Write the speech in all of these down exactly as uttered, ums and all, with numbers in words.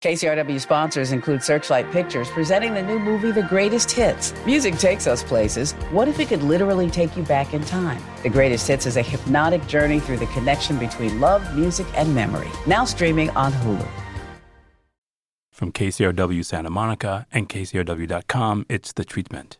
K C R W sponsors include Searchlight Pictures, presenting the new movie, The Greatest Hits. Music takes us places. What if it could literally take you back in time? The Greatest Hits is a hypnotic journey through the connection between love, music, and memory. Now streaming on Hulu. From K C R W Santa Monica and K C R W dot com, it's The Treatment.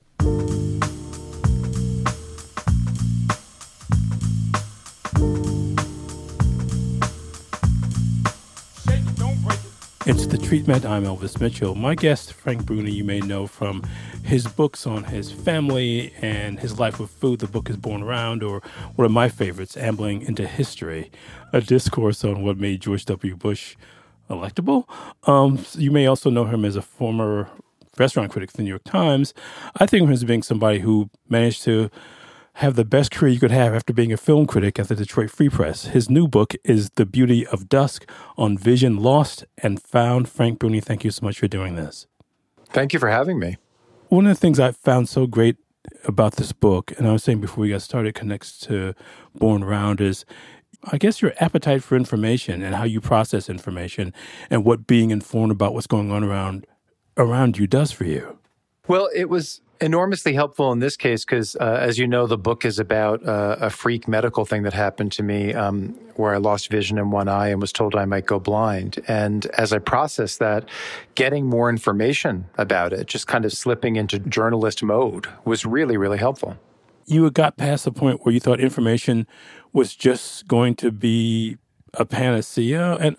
It's The Treatment. I'm Elvis Mitchell. My guest, Frank Bruni, you may know from his books on his family and his life with food. The book is Born Around, or one of my favorites, Ambling into History, a discourse on what made George W. Bush electable. Um, you may also know him as a former restaurant critic for the New York Times. I think of him as being somebody who managed to have the best career you could have after being a film critic at the Detroit Free Press. His new book is The Beauty of Dusk, on vision lost and found. Frank Bruni, thank you so much for doing this. Thank you for having me. One of the things I found so great about this book, and I was saying before we got started, connects to Born Around, is I guess your appetite for information and how you process information and what being informed about what's going on around around you does for you. Well, it was enormously helpful in this case because, uh, as you know, the book is about uh, a freak medical thing that happened to me um, where I lost vision in one eye and was told I might go blind. And as I processed that, getting more information about it, just kind of slipping into journalist mode, was really, really helpful. You had got past the point where you thought information was just going to be a panacea. And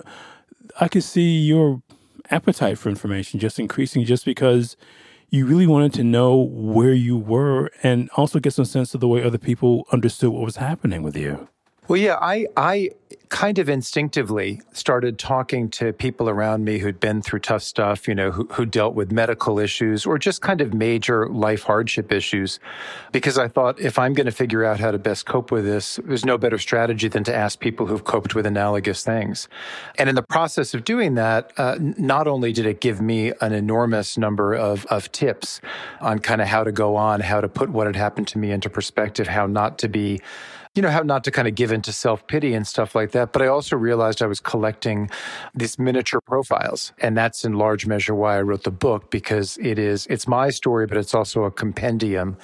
I could see your appetite for information just increasing just because you really wanted to know where you were and also get some sense of the way other people understood what was happening with you. Well, yeah, I, I kind of instinctively started talking to people around me who'd been through tough stuff, you know, who, who dealt with medical issues or just kind of major life hardship issues, because I thought if I'm going to figure out how to best cope with this, there's no better strategy than to ask people who've coped with analogous things. And in the process of doing that, uh, not only did it give me an enormous number of, of tips on kind of how to go on, how to put what had happened to me into perspective, how not to be you know, how not to kind of give into self-pity and stuff like that. But I also realized I was collecting these miniature profiles. And that's in large measure why I wrote the book, because it is, it's my story, but it's also a compendium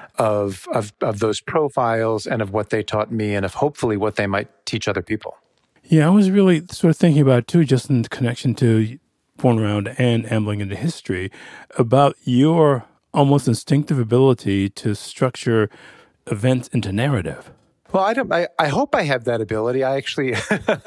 of, of, of those profiles and of what they taught me and of hopefully what they might teach other people. Yeah, I was really sort of thinking about it too, just in connection to Born Around and Ambling into History, about your almost instinctive ability to structure events into narrative. Well, I don't. I, I hope I have that ability. I actually,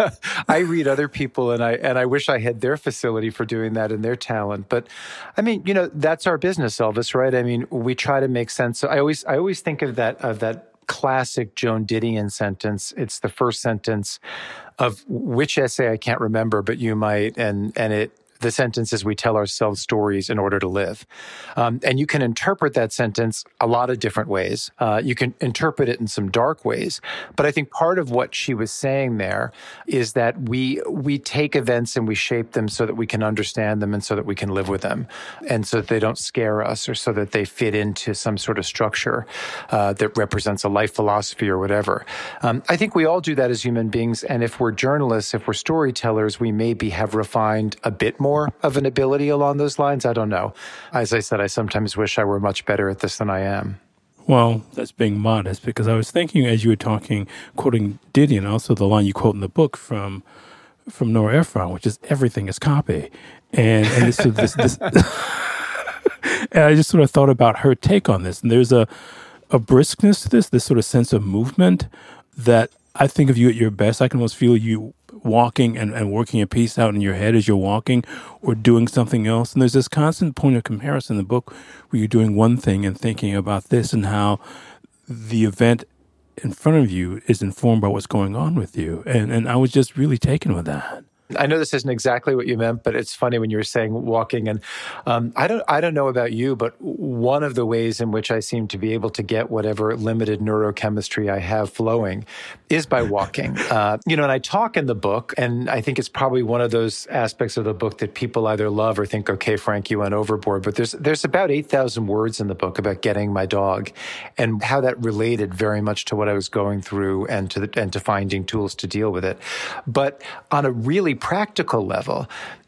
I read other people, and I and I wish I had their facility for doing that and their talent. But I mean, you know, that's our business, Elvis, right? I mean, we try to make sense. I always, I always think of that of that classic Joan Didion sentence. It's the first sentence of which essay I can't remember, but you might, and and it. The sentence is, we tell ourselves stories in order to live. Um, and you can interpret that sentence a lot of different ways. Uh, you can interpret it in some dark ways. But I think part of what she was saying there is that we we take events and we shape them so that we can understand them and so that we can live with them. And so that they don't scare us or so that they fit into some sort of structure uh, that represents a life philosophy or whatever. Um, I think we all do that as human beings. And if we're journalists, if we're storytellers, we maybe have refined a bit more more of an ability along those lines. I don't know. As I said, I sometimes wish I were much better at this than I am. Well, that's being modest, because I was thinking as you were talking, quoting Didion, also the line you quote in the book from from Nora Ephron, which is everything is copy. And, and this, this, this and I just sort of thought about her take on this. And there's a, a briskness to this, this sort of sense of movement that I think of you at your best. I can almost feel you walking and, and working a piece out in your head as you're walking or doing something else. And there's this constant point of comparison in the book where you're doing one thing and thinking about this and how the event in front of you is informed by what's going on with you. And and I was just really taken with that. I know this isn't exactly what you meant, but it's funny when you were saying walking. And um, I don't, I don't know about you, but one of the ways in which I seem to be able to get whatever limited neurochemistry I have flowing is by walking. Uh, you know, and I talk in the book, and I think it's probably one of those aspects of the book that people either love or think, okay, Frank, you went overboard. But there's there's about eight thousand words in the book about getting my dog and how that related very much to what I was going through and to the, and to finding tools to deal with it. But on a really practical level,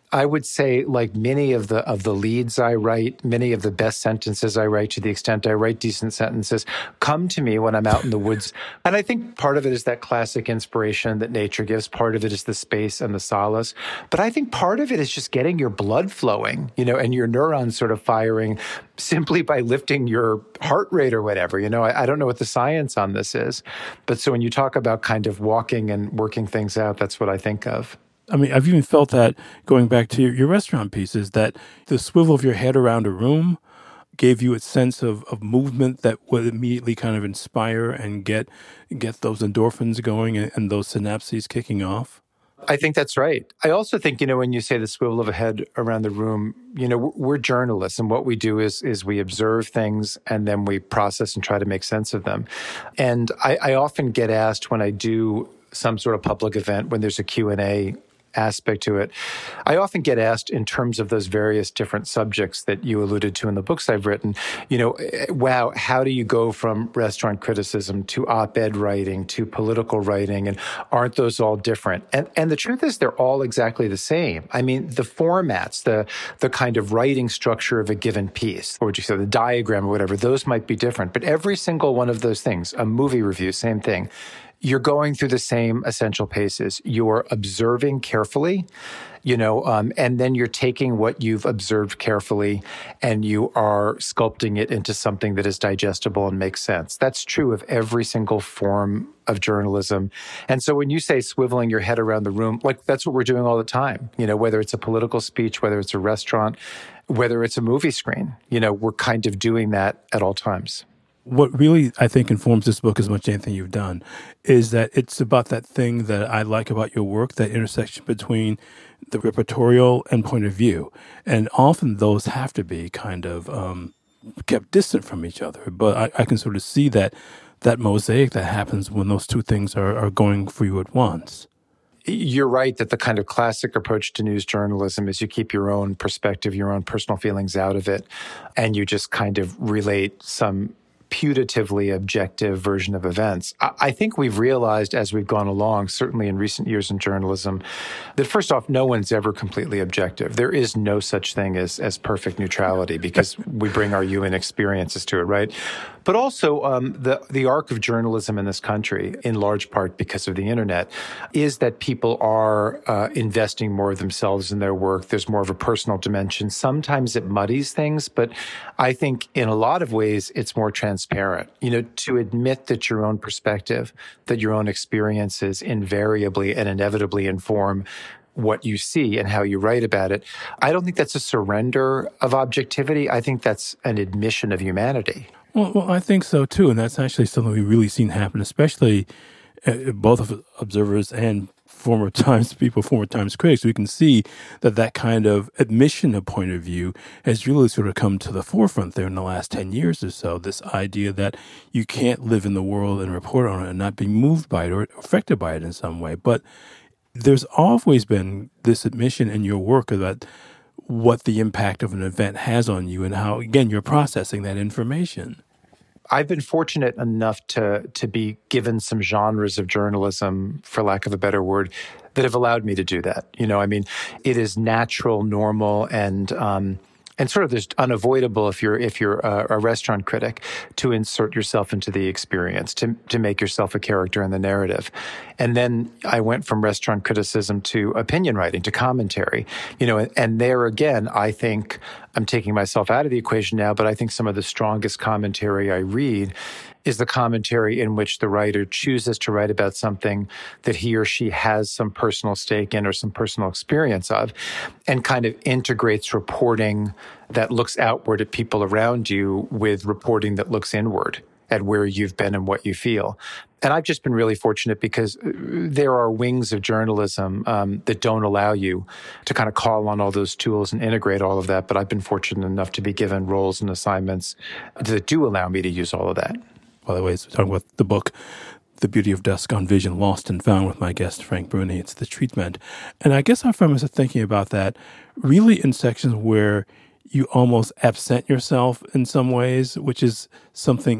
I would say, like many of the of the leads I write, many of the best sentences I write, to the extent I write decent sentences, come to me when I'm out in the woods. And I think part of it is that classic inspiration that nature gives. Part of it is the space and the solace. But I think part of it is just getting your blood flowing, you know, and your neurons sort of firing simply by lifting your heart rate or whatever. You know, I, I don't know what the science on this is. But so when you talk about kind of walking and working things out, that's what I think of. I mean, I've even felt that going back to your, your restaurant pieces, that the swivel of your head around a room gave you a sense of, of movement that would immediately kind of inspire and get get those endorphins going and, and those synapses kicking off. I think that's right. I also think, you know, when you say the swivel of a head around the room, you know, we're, we're journalists, and what we do is is we observe things and then we process and try to make sense of them. And I, I often get asked when I do some sort of public event, when there's a Q and A aspect to it, I often get asked in terms of those various different subjects that you alluded to in the books I've written, you know, wow, how do you go from restaurant criticism to op-ed writing to political writing? And aren't those all different? And and the truth is they're all exactly the same. I mean, the formats, the the kind of writing structure of a given piece, or would you say the diagram or whatever, those might be different. But every single one of those things, a movie review, same thing. You're going through the same essential paces. You're observing carefully, you know, um, and then you're taking what you've observed carefully and you are sculpting it into something that is digestible and makes sense. That's true of every single form of journalism. And so when you say swiveling your head around the room, like that's what we're doing all the time, you know, whether it's a political speech, whether it's a restaurant, whether it's a movie screen, you know, we're kind of doing that at all times. What really, I think, informs this book as much as anything you've done is that it's about that thing that I like about your work, that intersection between the reportorial and point of view. And often those have to be kind of um, kept distant from each other. But I, I can sort of see that that mosaic that happens when those two things are, are going for you at once. You're right that the kind of classic approach to news journalism is you keep your own perspective, your own personal feelings out of it, and you just kind of relate some putatively objective version of events. I think we've realized as we've gone along, certainly in recent years in journalism, that first off, no one's ever completely objective. There is no such thing as, as perfect neutrality because we bring our human experiences to it, right? But also, um, the, the arc of journalism in this country, in large part because of the internet, is that people are uh, investing more of themselves in their work. There's more of a personal dimension. Sometimes it muddies things, but I think in a lot of ways, it's more transparent. You know, to admit that your own perspective, that your own experiences invariably and inevitably inform what you see and how you write about it. I don't think that's a surrender of objectivity. I think that's an admission of humanity. Well, well, I think so, too. And that's actually something we've really seen happen, especially uh, both of observers and former Times people, former Times critics. We can see that that kind of admission of point of view has really sort of come to the forefront there in the last ten years or so. This idea that you can't live in the world and report on it and not be moved by it or affected by it in some way. But there's always been this admission in your work that what the impact of an event has on you and how, again, you're processing that information. I've been fortunate enough to to be given some genres of journalism, for lack of a better word, that have allowed me to do that. You know, I mean, it is natural, normal, and um, and sort of there's unavoidable if you're if you're a, a restaurant critic to insert yourself into the experience, to to make yourself a character in the narrative. And then I went from restaurant criticism to opinion writing, to commentary. You know, and, and there again, I think I'm taking myself out of the equation now, but I think some of the strongest commentary I read is the commentary in which the writer chooses to write about something that he or she has some personal stake in or some personal experience of, and kind of integrates reporting that looks outward at people around you with reporting that looks inward at where you've been and what you feel. And I've just been really fortunate because there are wings of journalism um, that don't allow you to kind of call on all those tools and integrate all of that. But I've been fortunate enough to be given roles and assignments that do allow me to use all of that. By the way, so we're talking about the book, The Beauty of Dusk on Vision, Lost and Found, with my guest, Frank Bruni. It's the treatment. And I guess I find myself thinking about that really in sections where you almost absent yourself in some ways, which is something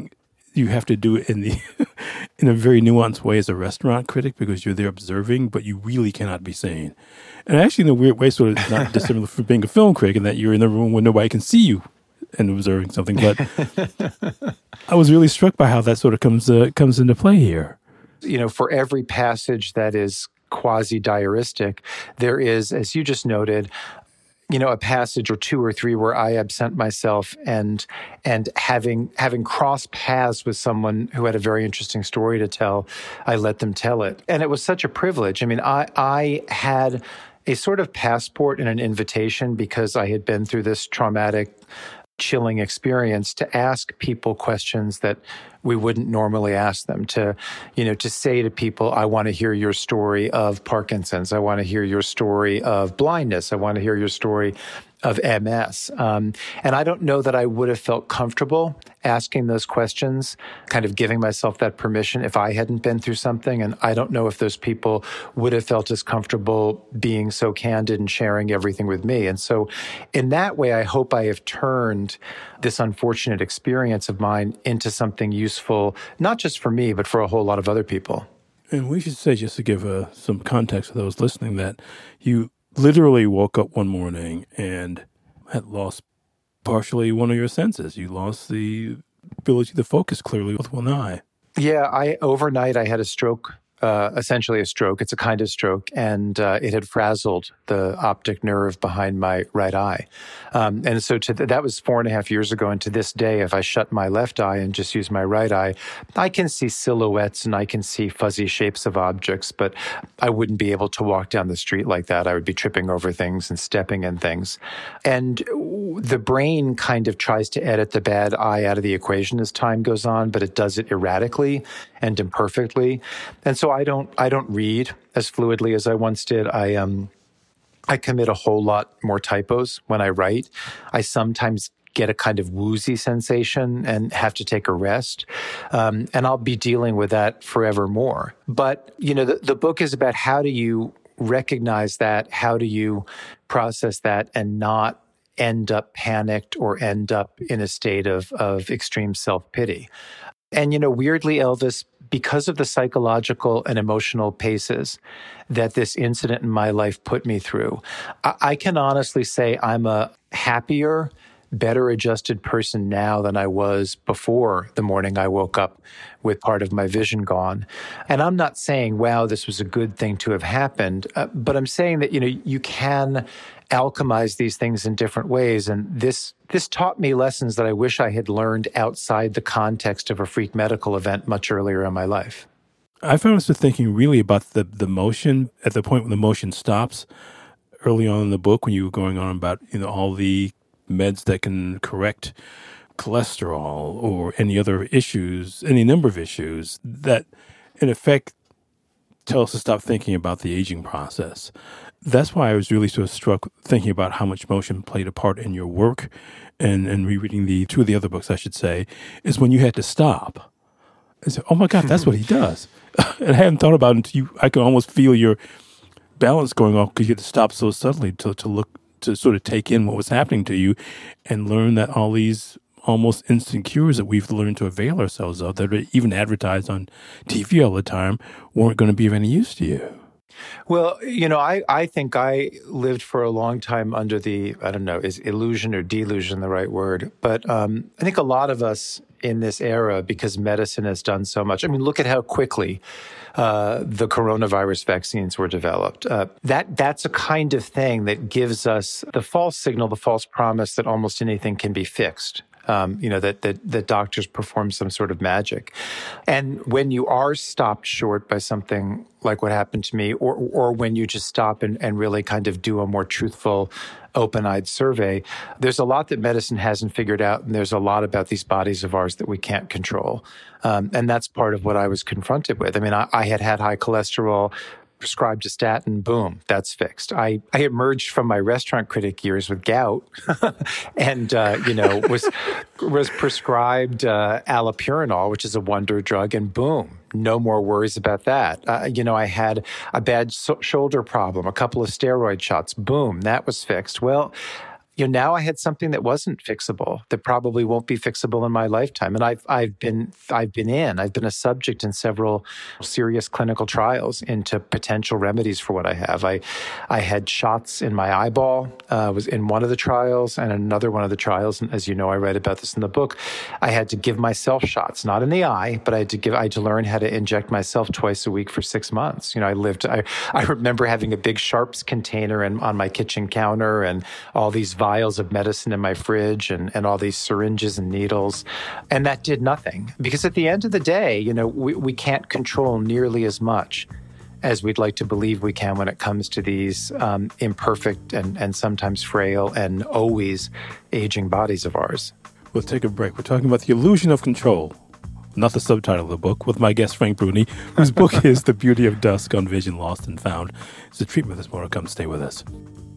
you have to do it in the in a very nuanced way as a restaurant critic because you're there observing, but you really cannot be seen. And actually, in a weird way, sort of not dissimilar from being a film critic, in that you're in the room where nobody can see you and observing something. But I was really struck by how that sort of comes uh, comes into play here. You know, for every passage that is quasi-diaristic, there is, as you just noted, you know, a passage or two or three where I absent myself and and having having crossed paths with someone who had a very interesting story to tell, I let them tell it. And it was such a privilege. I mean, I I had a sort of passport and an invitation because I had been through this traumatic, chilling experience to ask people questions that we wouldn't normally ask them, to, you know, to say to people, I want to hear your story of Parkinson's. I want to hear your story of blindness. I want to hear your story of M S. Um, and I don't know that I would have felt comfortable asking those questions, kind of giving myself that permission if I hadn't been through something. And I don't know if those people would have felt as comfortable being so candid and sharing everything with me. And so in that way, I hope I have turned this unfortunate experience of mine into something useful, not just for me, but for a whole lot of other people. And we should say, just to give uh, some context to those listening, that you literally woke up one morning and had lost partially one of your senses. You lost the ability to focus clearly with one eye. Yeah, I overnight I had a stroke, uh, essentially a stroke. It's a kind of stroke, and uh, it had frazzled the optic nerve behind my right eye. Um, and so to th- that was four and a half years ago, and to this day, if I shut my left eye and just use my right eye, I can see silhouettes and I can see fuzzy shapes of objects, but I wouldn't be able to walk down the street like that. I would be tripping over things and stepping in things. And the brain kind of tries to edit the bad eye out of the equation as time goes on, but it does it erratically and imperfectly. And so I don't I don't read as fluidly as I once did. I um I commit a whole lot more typos when I write. I sometimes get a kind of woozy sensation and have to take a rest. Um, and I'll be dealing with that forevermore. But, you know, the, the book is about how do you recognize that? How do you process that and not end up panicked or end up in a state of, of extreme self-pity? And, you know, weirdly, Elvis, because of the psychological and emotional paces that this incident in my life put me through, I, I can honestly say I'm a happier, better adjusted person now than I was before the morning I woke up with part of my vision gone. And I'm not saying, wow, this was a good thing to have happened, uh, but I'm saying that, you know, you can alchemize these things in different ways. And this this taught me lessons that I wish I had learned outside the context of a freak medical event much earlier in my life. I found myself thinking really about the, the motion, at the point when the motion stops early on in the book, when you were going on about, you know, all the meds that can correct cholesterol or any other issues, any number of issues that, in effect, tell us to stop thinking about the aging process. That's why I was really sort of struck thinking about how much motion played a part in your work and, and rereading the two of the other books, I should say, is when you had to stop. I said, oh my God, that's what he does. And I hadn't thought about it until you, I could almost feel your balance going off because you had to stop so suddenly to, to look, to sort of take in what was happening to you and learn that all these almost instant cures that we've learned to avail ourselves of, that are even advertised on T V all the time, weren't going to be of any use to you. Well, you know, I, I think I lived for a long time under the, I don't know, is illusion or delusion the right word? But um, I think a lot of us in this era, because medicine has done so much. I mean, look at how quickly uh, the coronavirus vaccines were developed. Uh, that that's a kind of thing that gives us the false signal, the false promise that almost anything can be fixed. Um, you know, that, that that doctors perform some sort of magic. And when you are stopped short by something like what happened to me, or or when you just stop and, and really kind of do a more truthful, open-eyed survey, there's a lot that medicine hasn't figured out, and there's a lot about these bodies of ours that we can't control. Um, and that's part of what I was confronted with. I mean, I, I had had high cholesterol, prescribed a statin, boom, that's fixed. I, I emerged from my restaurant critic years with gout and, uh, you know, was was prescribed uh, allopurinol, which is a wonder drug, and boom, no more worries about that. Uh, you know, I had a bad so- shoulder problem, a couple of steroid shots, boom, that was fixed. Well, you know, now I had something that wasn't fixable, that probably won't be fixable in my lifetime. And I've I've been I've been in, I've been a subject in several serious clinical trials into potential remedies for what I have. I I had shots in my eyeball, uh, was in one of the trials, and another one of the trials. And as you know, I write about this in the book. I had to give myself shots, not in the eye, but I had to give I had to learn how to inject myself twice a week for six months. You know, I lived. I I remember having a big Sharps container in, on my kitchen counter, and all these vials of medicine in my fridge, and, and all these syringes and needles. And that did nothing. Because at the end of the day, you know, we, we can't control nearly as much as we'd like to believe we can when it comes to these um, imperfect and, and sometimes frail and always aging bodies of ours. We'll take a break. We're talking about The Illusion of Control, not the subtitle of the book, with my guest Frank Bruni, whose book is The Beauty of Dusk on Vision Lost and Found. It's a treatment that's more to come. Stay with us.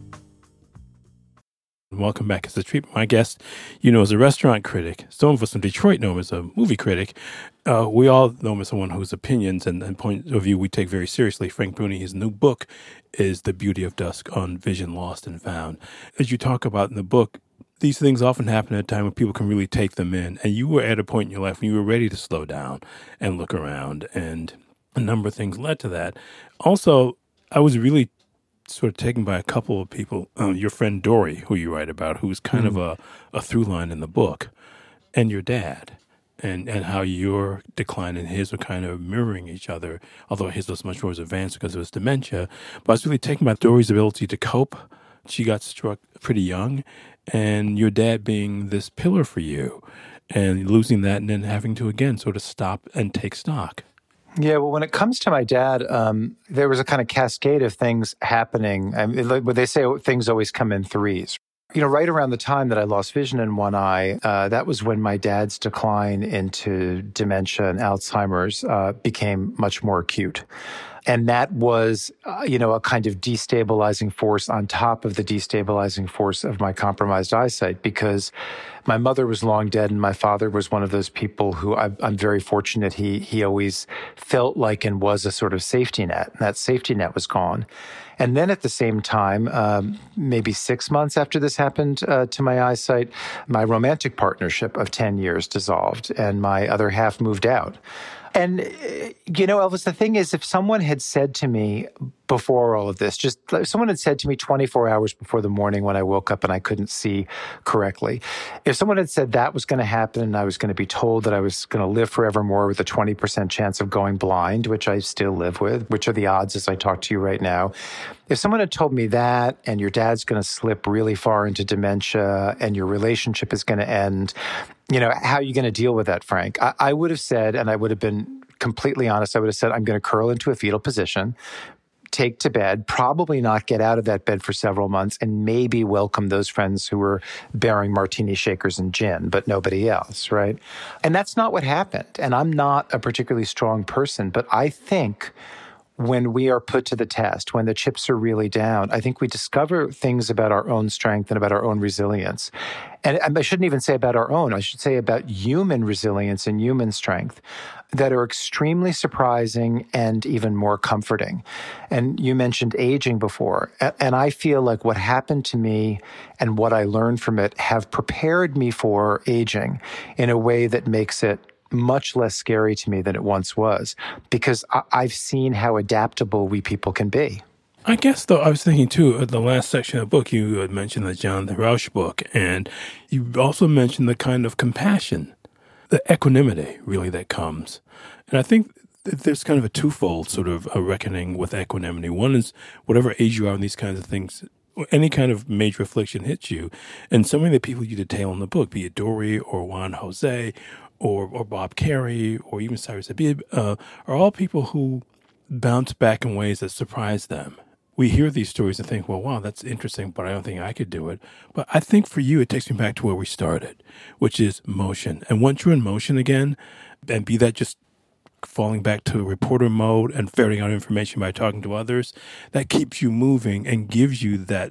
Welcome back. It's The Treatment. My guest, you know, is a restaurant critic. Some of us in Detroit know him as a movie critic. Uh, we all know him as someone whose opinions and, and point of view we take very seriously. Frank Bruni, his new book is The Beauty of Dusk on Vision Lost and Found. As you talk about in the book, these things often happen at a time when people can really take them in. And you were at a point in your life when you were ready to slow down and look around. And a number of things led to that. Also, I was really sort of taken by a couple of people. Uh, your friend Dory, who you write about, who's kind mm-hmm. of a, a through line in the book, and your dad, and, and how your decline and his were kind of mirroring each other, although his was much more advanced because of his dementia. But I was really taken by Dory's ability to cope. She got struck pretty young, and your dad being this pillar for you, and losing that and then having to, again, sort of stop and take stock. Yeah, well, when it comes to my dad, um, there was a kind of cascade of things happening. I mean, like, they say things always come in threes. You know, right around the time that I lost vision in one eye, uh, that was when my dad's decline into dementia and Alzheimer's uh, became much more acute. And that was, uh, you know, a kind of destabilizing force on top of the destabilizing force of my compromised eyesight, because my mother was long dead and my father was one of those people who I, I'm very fortunate he he always felt like and was a sort of safety net. And that safety net was gone. And then at the same time, um, maybe six months after this happened uh, to my eyesight, my romantic partnership of ten years dissolved and my other half moved out. And, you know, Elvis, the thing is, if someone had said to me before all of this, just if someone had said to me twenty-four hours before the morning when I woke up and I couldn't see correctly, if someone had said that was going to happen and I was going to be told that I was going to live forevermore with a twenty percent chance of going blind, which I still live with, which are the odds as I talk to you right now. If someone had told me that and your dad's going to slip really far into dementia and your relationship is going to end, you know, how are you going to deal with that, Frank? I, I would have said, and I would have been completely honest, I would have said, I'm going to curl into a fetal position, take to bed, probably not get out of that bed for several months, and maybe welcome those friends who were bearing martini shakers and gin, but nobody else, right? And that's not what happened. And I'm not a particularly strong person, but I think when we are put to the test, when the chips are really down, I think we discover things about our own strength and about our own resilience. And I shouldn't even say about our own, I should say about human resilience and human strength that are extremely surprising and even more comforting. And you mentioned aging before. And I feel like what happened to me and what I learned from it have prepared me for aging in a way that makes it much less scary to me than it once was, because I- I've seen how adaptable we people can be. I guess, though, I was thinking, too, at the last section of the book, you had mentioned the Jonathan Rauch book, and you also mentioned the kind of compassion, the equanimity, really, that comes. And I think there's kind of a twofold sort of a reckoning with equanimity. One is whatever age you are in these kinds of things, any kind of major affliction hits you, and so many of the people you detail in the book, be it Dory or Juan Jose or, or Bob Carey or even Cyrus Habib, uh, are all people who bounce back in ways that surprise them. We hear these stories and think, well, wow, that's interesting, but I don't think I could do it. But I think for you, it takes me back to where we started, which is motion. And once you're in motion again, and be that just falling back to reporter mode and ferreting out information by talking to others, that keeps you moving and gives you that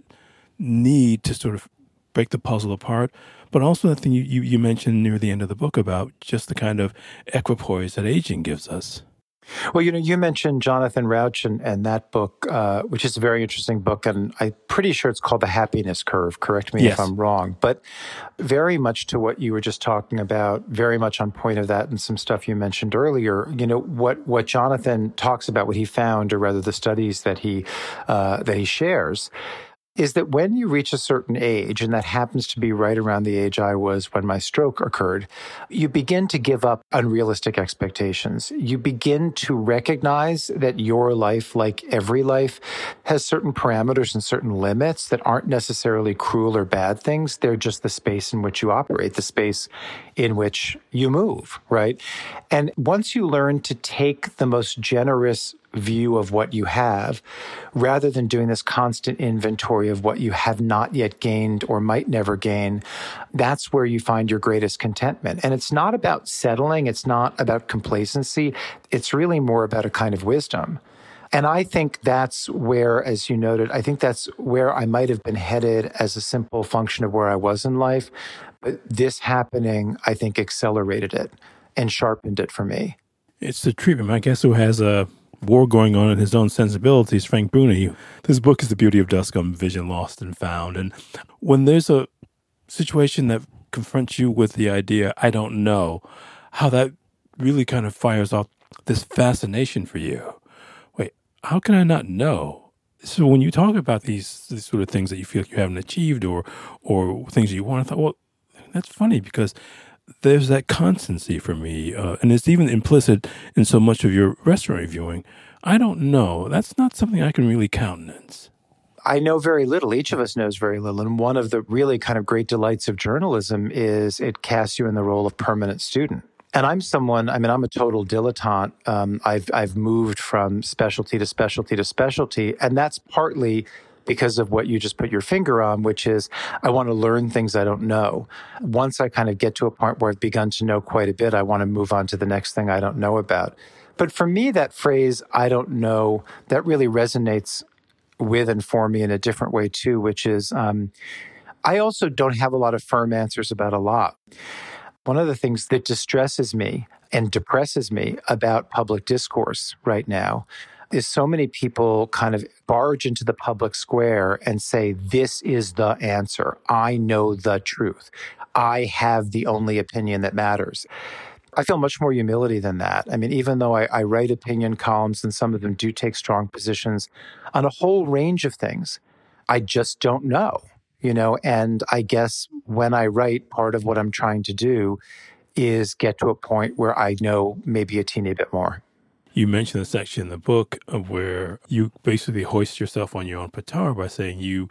need to sort of break the puzzle apart. But also the thing you, you, you mentioned near the end of the book about just the kind of equipoise that aging gives us. Well, you know, you mentioned Jonathan Rauch and, and that book, uh, which is a very interesting book, and I'm pretty sure it's called The Happiness Curve. Correct me Yes. if I'm wrong. But very much to what you were just talking about, very much on point of that and some stuff you mentioned earlier. You know, what, what Jonathan talks about, what he found, or rather the studies that he uh, that he shares, is that when you reach a certain age, and that happens to be right around the age I was when my stroke occurred, you begin to give up unrealistic expectations. You begin to recognize that your life, like every life, has certain parameters and certain limits that aren't necessarily cruel or bad things. They're just the space in which you operate, the space in which you move, right? And once you learn to take the most generous view of what you have, rather than doing this constant inventory of what you have not yet gained or might never gain, that's where you find your greatest contentment. And it's not about settling. It's not about complacency. It's really more about a kind of wisdom. And I think that's where, as you noted, I think that's where I might have been headed as a simple function of where I was in life. But this happening, I think, accelerated it and sharpened it for me. It's the treatment. My guest who has a war going on in his own sensibilities, Frank Bruni. This book is The Beauty of Dusk on Vision Lost and Found. And when there's a situation that confronts you with the idea, I don't know, how that really kind of fires off this fascination for you. Wait, how can I not know? So when you talk about these, these sort of things that you feel like you haven't achieved or or things that you want, I thought, well, that's funny because there's that constancy for me, uh, and it's even implicit in so much of your restaurant reviewing. I don't know. That's not something I can really countenance. I know very little. Each of us knows very little. And one of the really kind of great delights of journalism is it casts you in the role of permanent student. And I'm someone, I mean, I'm a total dilettante. Um, I've, I've moved from specialty to specialty to specialty. And that's partly because of what you just put your finger on, which is I want to learn things I don't know. Once I kind of get to a point where I've begun to know quite a bit, I want to move on to the next thing I don't know about. But for me, that phrase, I don't know, that really resonates with and for me in a different way too, which is um, I also don't have a lot of firm answers about a lot. One of the things that distresses me and depresses me about public discourse right now is so many people kind of barge into the public square and say, this is the answer. I know the truth. I have the only opinion that matters. I feel much more humility than that. I mean, even though I, I write opinion columns and some of them do take strong positions on a whole range of things, I just don't know, you know, and I guess when I write, part of what I'm trying to do is get to a point where I know maybe a teeny bit more. You mentioned a section in the book of where you basically hoist yourself on your own petard by saying you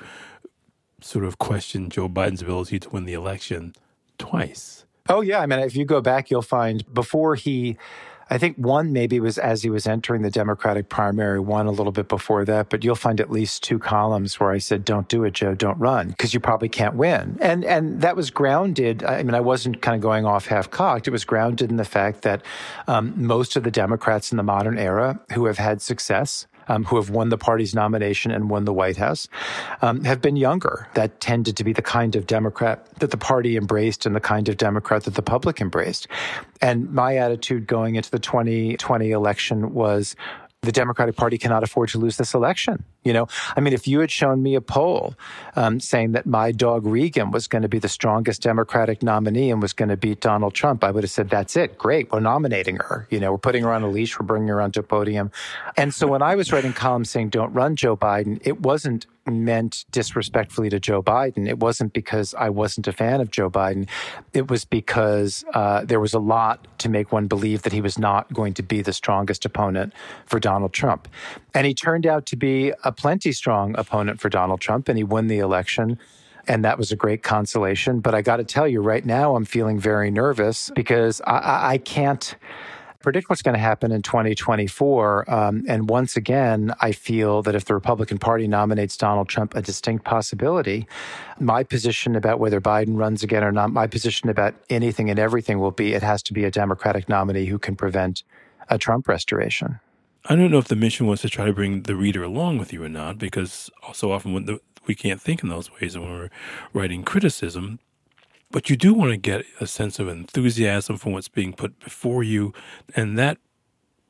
sort of questioned Joe Biden's ability to win the election twice. Oh, yeah. I mean, if you go back, you'll find before he, I think one maybe was as he was entering the Democratic primary, one a little bit before that, but you'll find at least two columns where I said, don't do it, Joe, don't run, because you probably can't win. And and that was grounded, I mean, I wasn't kind of going off half-cocked. It was grounded in the fact that um, most of the Democrats in the modern era who have had success, Um, who have won the party's nomination and won the White House, um, have been younger. That tended to be the kind of Democrat that the party embraced and the kind of Democrat that the public embraced. And my attitude going into the twenty twenty election was, the Democratic Party cannot afford to lose this election. You know, I mean, if you had shown me a poll um, saying that my dog Regan was going to be the strongest Democratic nominee and was going to beat Donald Trump, I would have said, that's it. Great. We're nominating her. You know, we're putting her on a leash. We're bringing her onto a podium. And so when I was writing columns saying, don't run Joe Biden, it wasn't meant disrespectfully to Joe Biden. It wasn't because I wasn't a fan of Joe Biden. It was because uh, there was a lot to make one believe that he was not going to be the strongest opponent for Donald Trump. And he turned out to be a plenty strong opponent for Donald Trump, and he won the election. And that was a great consolation. But I got to tell you, right now, I'm feeling very nervous because I, I, I can't predict what's going to happen in twenty twenty-four. Um, and once again, I feel that if the Republican Party nominates Donald Trump, a distinct possibility, my position about whether Biden runs again or not, my position about anything and everything will be it has to be a Democratic nominee who can prevent a Trump restoration. I don't know if the mission was to try to bring the reader along with you or not, because so often when the, we can't think in those ways when we're writing criticism. But you do want to get a sense of enthusiasm for what's being put before you, and that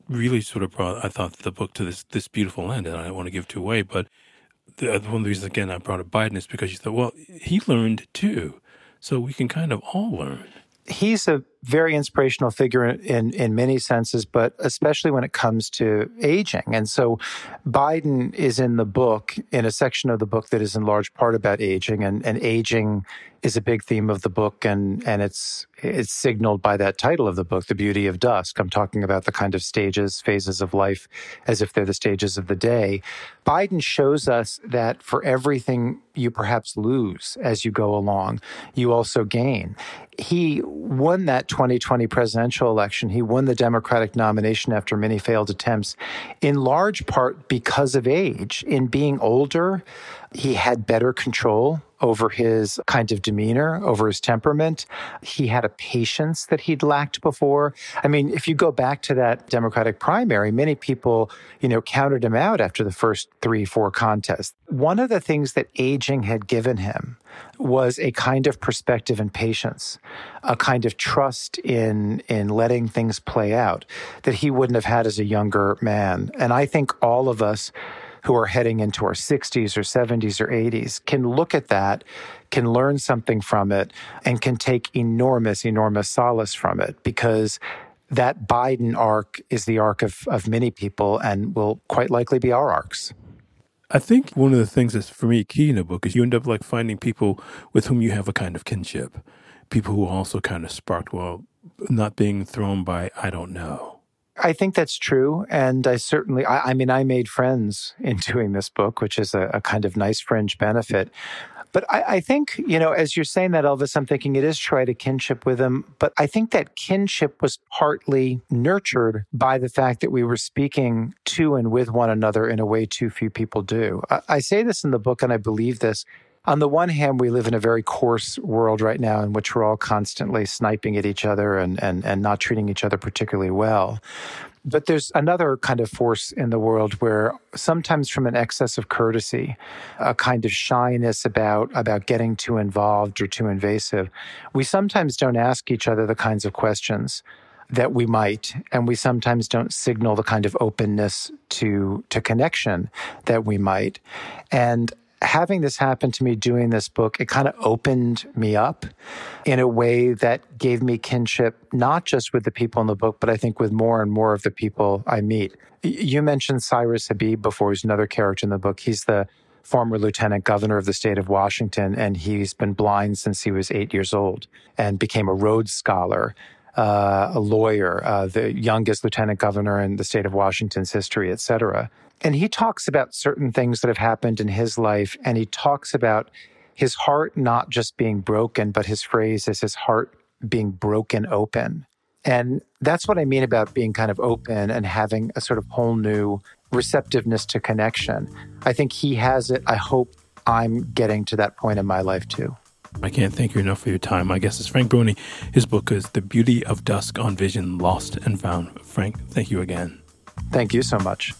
really sort of brought, I thought, the book to this this beautiful end, and I don't want to give too away, but the, one of the reasons, again, I brought up Biden is because you thought, well, he learned too, so we can kind of all learn. He's a very inspirational figure in, in many senses, but especially when it comes to aging. And so Biden is in the book, in a section of the book that is in large part about aging, and, and aging is a big theme of the book, and, and it's it's signaled by that title of the book, The Beauty of Dusk. I'm talking about the kind of stages, phases of life, as if they're the stages of the day. Biden shows us that for everything you perhaps lose as you go along, you also gain. He won that twenty twenty presidential election. He won the Democratic nomination after many failed attempts, in large part because of age. In being older, he had better control over his kind of demeanor, over his temperament. He had a patience that he'd lacked before. I mean, if you go back to that Democratic primary, many people, you know, counted him out after the first three, four contests. One of the things that aging had given him was a kind of perspective and patience, a kind of trust in in letting things play out that he wouldn't have had as a younger man. And I think all of us who are heading into our sixties or seventies or eighties can look at that, can learn something from it, and can take enormous, enormous solace from it, because that Biden arc is the arc of, of many people and will quite likely be our arcs. I think one of the things that's, for me, key in the book is you end up like finding people with whom you have a kind of kinship, people who also kind of sparked, well, not being thrown by, I don't know. I think that's true. And I certainly, I, I mean, I made friends in doing this book, which is a, a kind of nice fringe benefit. But I, I think, you know, as you're saying that, Elvis, I'm thinking it is true I had a kinship with him. But I think that kinship was partly nurtured by the fact that we were speaking to and with one another in a way too few people do. I, I say this in the book, and I believe this. On the one hand, we live in a very coarse world right now in which we're all constantly sniping at each other and, and, and not treating each other particularly well. But there's another kind of force in the world where sometimes from an excess of courtesy, a kind of shyness about, about getting too involved or too invasive, we sometimes don't ask each other the kinds of questions that we might, and we sometimes don't signal the kind of openness to, to connection that we might. And having this happen to me doing this book, it kind of opened me up in a way that gave me kinship, not just with the people in the book, but I think with more and more of the people I meet. You mentioned Cyrus Habib before, who's another character in the book. He's the former lieutenant governor of the state of Washington, and he's been blind since he was eight years old and became a Rhodes Scholar, uh, a lawyer, uh, the youngest lieutenant governor in the state of Washington's history, et cetera. And he talks about certain things that have happened in his life, and he talks about his heart not just being broken, but his phrase is his heart being broken open. And that's what I mean about being kind of open and having a sort of whole new receptiveness to connection. I think he has it. I hope I'm getting to that point in my life too. I can't thank you enough for your time. My guest is Frank Bruni. His book is The Beauty of Dusk on Vision, Lost and Found. Frank, thank you again. Thank you so much.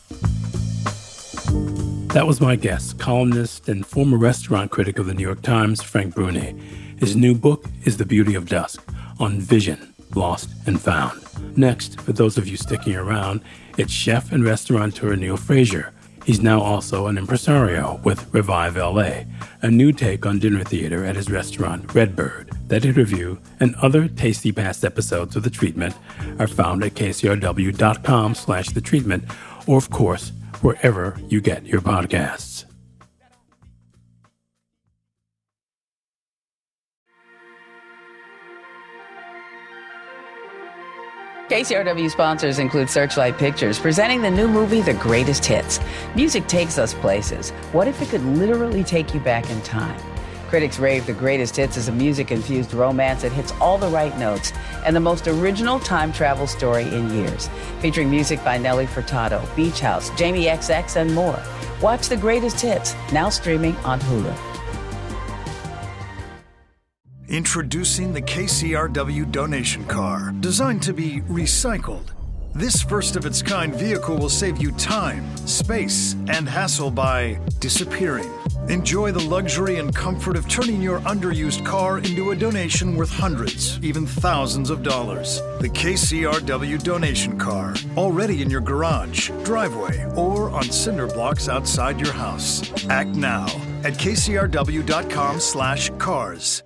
That was my guest, columnist and former restaurant critic of the New York Times, Frank Bruni. His new book is The Beauty of Dusk on Vision, Lost and Found. Next, for those of you sticking around, it's chef and restaurateur Neil Frazier. He's now also an impresario with Revive L A, a new take on dinner theater at his restaurant, Redbird. That interview and other tasty past episodes of The Treatment are found at kcrw.com slash The Treatment, or of course, wherever you get your podcasts. K C R W sponsors include Searchlight Pictures, presenting the new movie, The Greatest Hits. Music takes us places. What if it could literally take you back in time? Critics rave The Greatest Hits is a music-infused romance that hits all the right notes and the most original time travel story in years. Featuring music by Nelly Furtado, Beach House, Jamie X X, and more. Watch The Greatest Hits, now streaming on Hulu. Introducing the K C R W donation car, designed to be recycled. This first-of-its-kind vehicle will save you time, space, and hassle by disappearing, Enjoy the luxury and comfort of turning your underused car into a donation worth hundreds, even thousands of dollars. The K C R W donation car, already in your garage, driveway, or on cinder blocks outside your house. Act now at kcrw.com slash cars.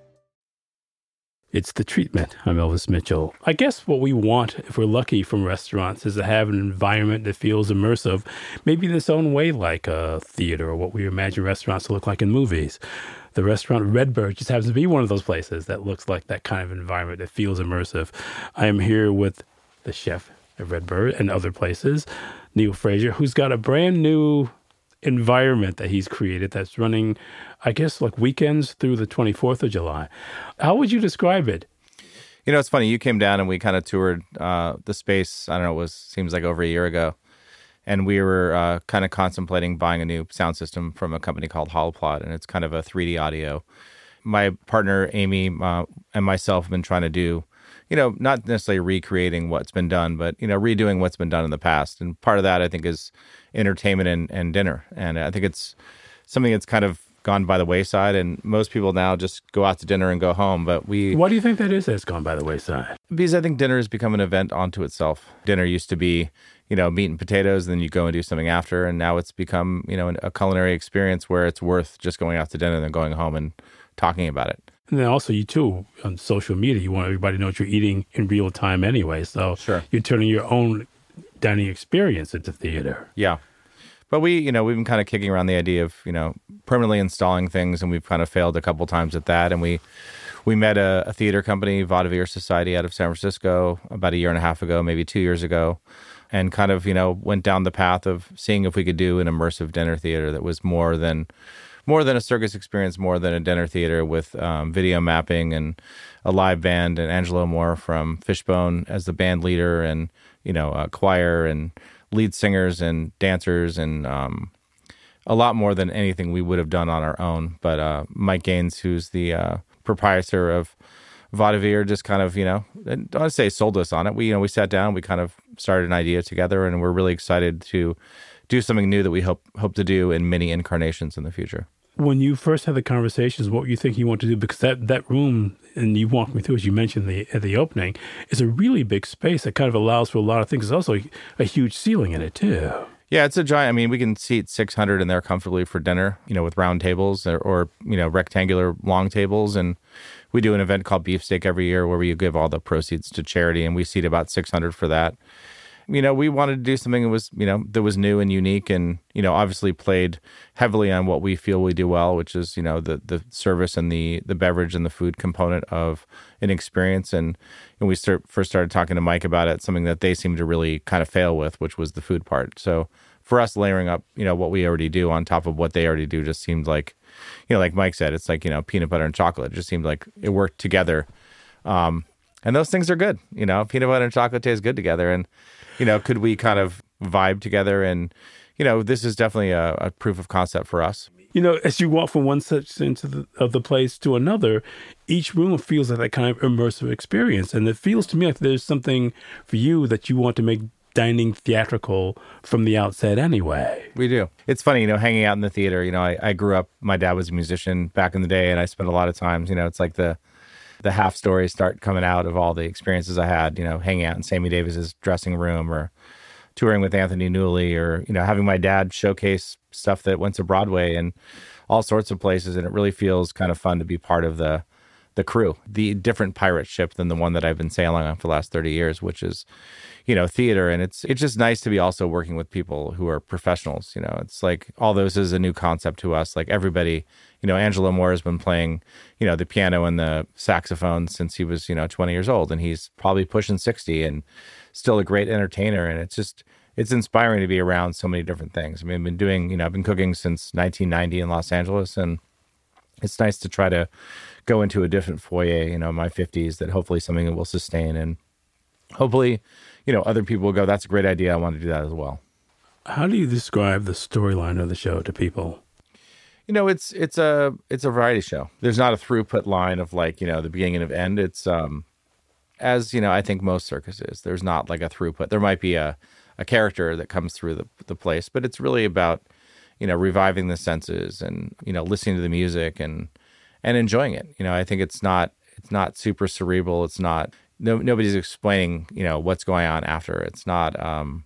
It's The Treatment. I'm Elvis Mitchell. I guess what we want, if we're lucky, from restaurants is to have an environment that feels immersive, maybe in its own way like a theater or what we imagine restaurants to look like in movies. The restaurant Redbird just happens to be one of those places that looks like that kind of environment that feels immersive. I am here with the chef at Redbird and other places, Neil Fraser, who's got a brand new environment that he's created that's running, I guess, like weekends through the twenty-fourth of July. How would you describe it? You know, it's funny. You came down and we kind of toured uh, the space. I don't know, it was seems like over a year ago. And we were uh, kind of contemplating buying a new sound system from a company called Holoplot, and it's kind of a three D audio. My partner, Amy, uh, and myself have been trying to do, you know, not necessarily recreating what's been done, but, you know, redoing what's been done in the past. And part of that, I think, is entertainment and, and dinner. And I think it's something that's kind of gone by the wayside. And most people now just go out to dinner and go home. But we... Why do you think that is that's gone by the wayside? Because I think dinner has become an event onto itself. Dinner used to be, you know, meat and potatoes, and then you go and do something after. And now it's become, you know, a culinary experience where it's worth just going out to dinner and then going home and talking about it. And then also you too, on social media, you want everybody to know what you're eating in real time anyway. So sure. You're turning your own dining experience into theater. Yeah. But we, you know, we've been kind of kicking around the idea of, you know, permanently installing things, and we've kind of failed a couple times at that. And we we met a, a theater company, Vaudeville Society, out of San Francisco about a year and a half ago, maybe two years ago, and kind of, you know, went down the path of seeing if we could do an immersive dinner theater that was more than more than a circus experience, more than a dinner theater, with um, video mapping and a live band, and Angelo Moore from Fishbone as the band leader, and, you know, a choir and lead singers and dancers, and um, a lot more than anything we would have done on our own. But uh, Mike Gaines, who's the uh, proprietor of Vaudeville, just kind of, you know, I don't want to say sold us on it. We, you know, we sat down, we kind of started an idea together, and we're really excited to do something new that we hope hope to do in many incarnations in the future. When you first had the conversations, what were you thinking you wanted to do? Because that, that room, and you walked me through, as you mentioned the, at the opening, is a really big space that kind of allows for a lot of things. There's also a huge ceiling in it, too. Yeah, it's a giant, I mean, we can seat six hundred in there comfortably for dinner, you know, with round tables or, or, you know, rectangular long tables. And we do an event called Beefsteak every year where we give all the proceeds to charity, and we seat about six hundred for that. You know, we wanted to do something that was, you know, that was new and unique, and, you know, obviously played heavily on what we feel we do well, which is, you know, the the service and the the beverage and the food component of an experience. And, and we start, first started talking to Mike about it, something that they seemed to really kind of fail with, which was the food part. So for us, layering up, you know, what we already do on top of what they already do just seemed like, you know, like Mike said, it's like, you know, peanut butter and chocolate. It just seemed like it worked together. Um, and those things are good. You know, peanut butter and chocolate taste good together. And, you know, could we kind of vibe together? And, you know, this is definitely a, a proof of concept for us. You know, as you walk from one section to the, of the place to another, each room feels like that kind of immersive experience. And it feels to me like there's something for you that you want to make dining theatrical from the outset anyway. We do. It's funny, you know, hanging out in the theater. You know, I, I grew up, my dad was a musician back in the day, and I spent a lot of times, you know, it's like the the half stories start coming out of all the experiences I had, you know, hanging out in Sammy Davis's dressing room, or touring with Anthony Newley, or, you know, having my dad showcase stuff that went to Broadway and all sorts of places. And it really feels kind of fun to be part of the the crew, the different pirate ship than the one that I've been sailing on for the last thirty years, which is, you know, theater. And it's it's just nice to be also working with people who are professionals. You know, it's like all those is a new concept to us. Like everybody, you know, Angelo Moore has been playing, you know, the piano and the saxophone since he was, you know, twenty years old, and he's probably pushing sixty and still a great entertainer. And it's just, it's inspiring to be around so many different things. I mean, I've been doing, you know, I've been cooking since nineteen ninety in Los Angeles, and it's nice to try to go into a different foyer, you know, in my fifties, that hopefully something that will sustain, and hopefully, you know, other people will go, that's a great idea, I want to do that as well. How do you describe the storyline of the show to people? You know, it's it's a it's a variety show. There's not a throughput line of like, you know, the beginning and end. It's um as, you know, I think most circuses, there's not like a throughput. There might be a, a character that comes through the the place, but it's really about, you know, reviving the senses and, you know, listening to the music and and enjoying it. You know, I think it's not it's not super cerebral. It's not no nobody's explaining, you know, what's going on after. It's not um,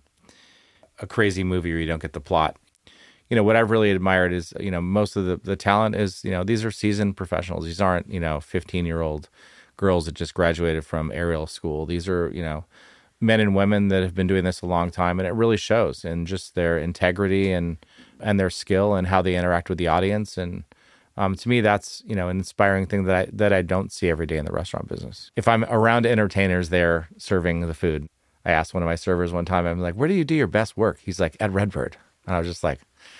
a crazy movie where you don't get the plot. You know, what I've really admired is, you know, most of the, the talent is, you know, these are seasoned professionals. These aren't, you know, fifteen-year-old girls that just graduated from aerial school. These are, you know, men and women that have been doing this a long time, and it really shows in just their integrity and and their skill and how they interact with the audience. And um, to me, that's, you know, an inspiring thing that I that I don't see every day in the restaurant business. If I'm around entertainers there serving the food, I asked one of my servers one time, I'm like, where do you do your best work? He's like, at Redbird. And I was just like,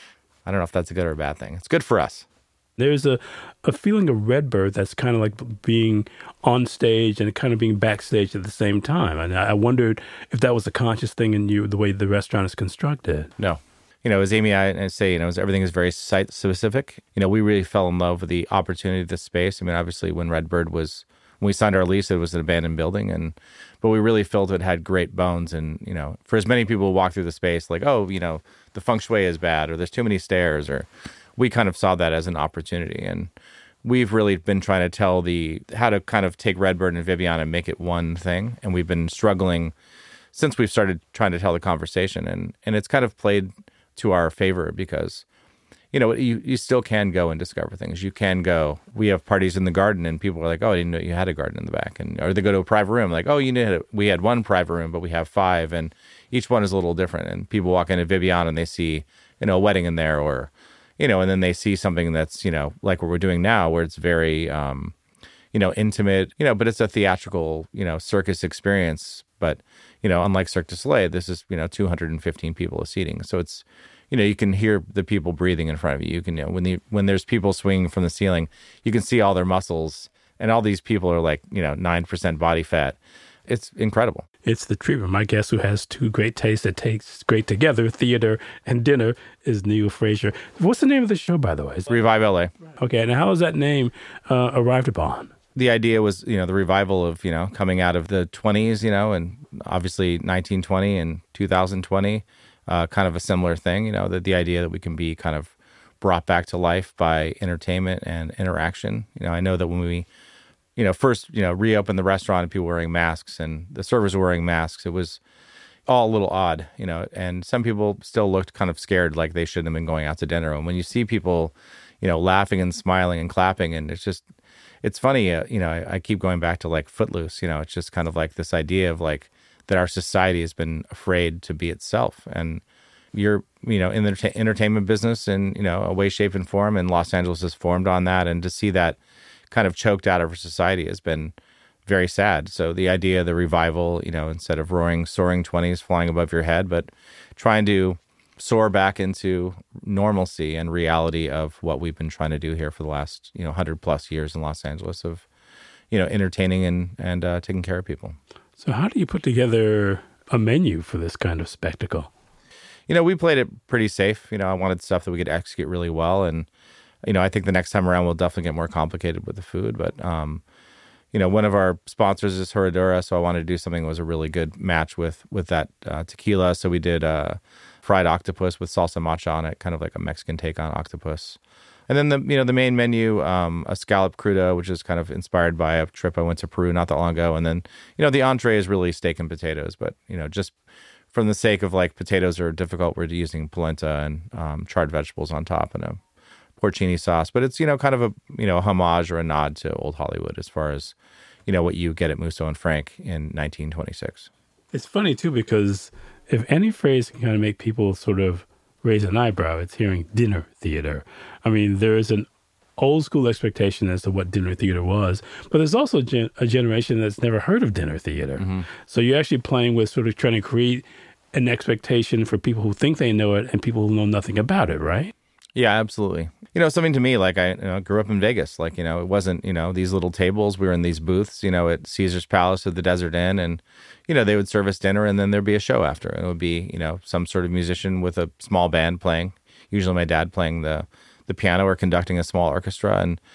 I don't know if that's a good or a bad thing. It's good for us. There's a, a feeling of Redbird that's kind of like being on stage and kind of being backstage at the same time. And I wondered if that was a conscious thing in you, the way the restaurant is constructed. No. You know, as Amy and I say, you know, everything is very site specific. You know, we really fell in love with the opportunity of this space. I mean, obviously when Redbird was, when we signed our lease, it was an abandoned building. and But we really felt it had great bones. And, you know, for as many people who walk through the space, like, oh, you know, the feng shui is bad or there's too many stairs, or we kind of saw that as an opportunity. And we've really been trying to tell the, how to kind of take Redbird and Viviana and make it one thing. And we've been struggling since we've started trying to tell the conversation. And, and it's kind of played to our favor because, you know, you, you still can go and discover things. You can go, we have parties in the garden and people are like, oh, I didn't know you had a garden in the back. And, or they go to a private room, like, oh, you knew we had one private room, but we have five. And each one is a little different. And people walk into Viviana and they see, you know, a wedding in there, or, you know, and then they see something that's, you know, like what we're doing now, where it's very, um, you know, intimate, you know, but it's a theatrical, you know, circus experience. But, you know, unlike Cirque du Soleil, this is, you know, two hundred fifteen people a seating. So it's, you know, you can hear the people breathing in front of you. You can, you know, when the, when there's people swinging from the ceiling, you can see all their muscles, and all these people are like, you know, nine percent body fat. It's incredible. It's the treatment. My guest, who has two great tastes that tastes great together, theater and dinner, is Neil Fraser. What's the name of the show, by the way? Is Revive L A. Okay, and how was that name uh, arrived upon? The idea was, you know, the revival of, you know, coming out of the twenties, you know, and obviously nineteen twenty and two thousand twenty, uh, kind of a similar thing, you know, that the idea that we can be kind of brought back to life by entertainment and interaction. You know, I know that when we, you know, first, you know, reopened the restaurant and people were wearing masks and the servers were wearing masks, it was all a little odd, you know, and some people still looked kind of scared, like they shouldn't have been going out to dinner. And when you see people, you know, laughing and smiling and clapping, and it's just, it's funny, uh, you know, I, I keep going back to like Footloose, you know, it's just kind of like this idea of like that our society has been afraid to be itself. And you're, you know, in the enter- entertainment business in, you know, a way, shape, and form, and Los Angeles has formed on that. And to see that kind of choked out of our society has been very sad. So the idea of the revival, you know, instead of roaring, soaring twenties flying above your head, but trying to soar back into normalcy and reality of what we've been trying to do here for the last, you know, one hundred plus years in Los Angeles of, you know, entertaining and, and uh, taking care of people. So how do you put together a menu for this kind of spectacle? You know, we played it pretty safe. You know, I wanted stuff that we could execute really well. And, you know, I think the next time around we'll definitely get more complicated with the food. But, um, you know, one of our sponsors is Herradura, so I wanted to do something that was a really good match with with that uh, tequila. So we did uh, fried octopus with salsa macha on it, kind of like a Mexican take on octopus. And then the you know the main menu, um, a scallop cruda, which is kind of inspired by a trip I went to Peru not that long ago. And then you know the entree is really steak and potatoes, but you know just from the sake of like potatoes are difficult, we're using polenta and um, charred vegetables on top and a porcini sauce. But it's you know kind of a you know a homage or a nod to old Hollywood as far as you know what you get at Musso and Frank in nineteen twenty-six. It's funny too because if any phrase can kind of make people sort of raise an eyebrow, it's hearing dinner theater. I mean, there is an old school expectation as to what dinner theater was, but there's also gen- a generation that's never heard of dinner theater. Mm-hmm. So you're actually playing with sort of trying to create an expectation for people who think they know it and people who know nothing about it, right? Yeah, absolutely. You know, something to me, like I you know, grew up in Vegas. Like, you know, it wasn't, you know, these little tables. We were in these booths, you know, at Caesar's Palace or the Desert Inn. And, you know, they would serve us dinner and then there'd be a show after. It would be, you know, some sort of musician with a small band playing. Usually my dad playing the, the piano or conducting a small orchestra. And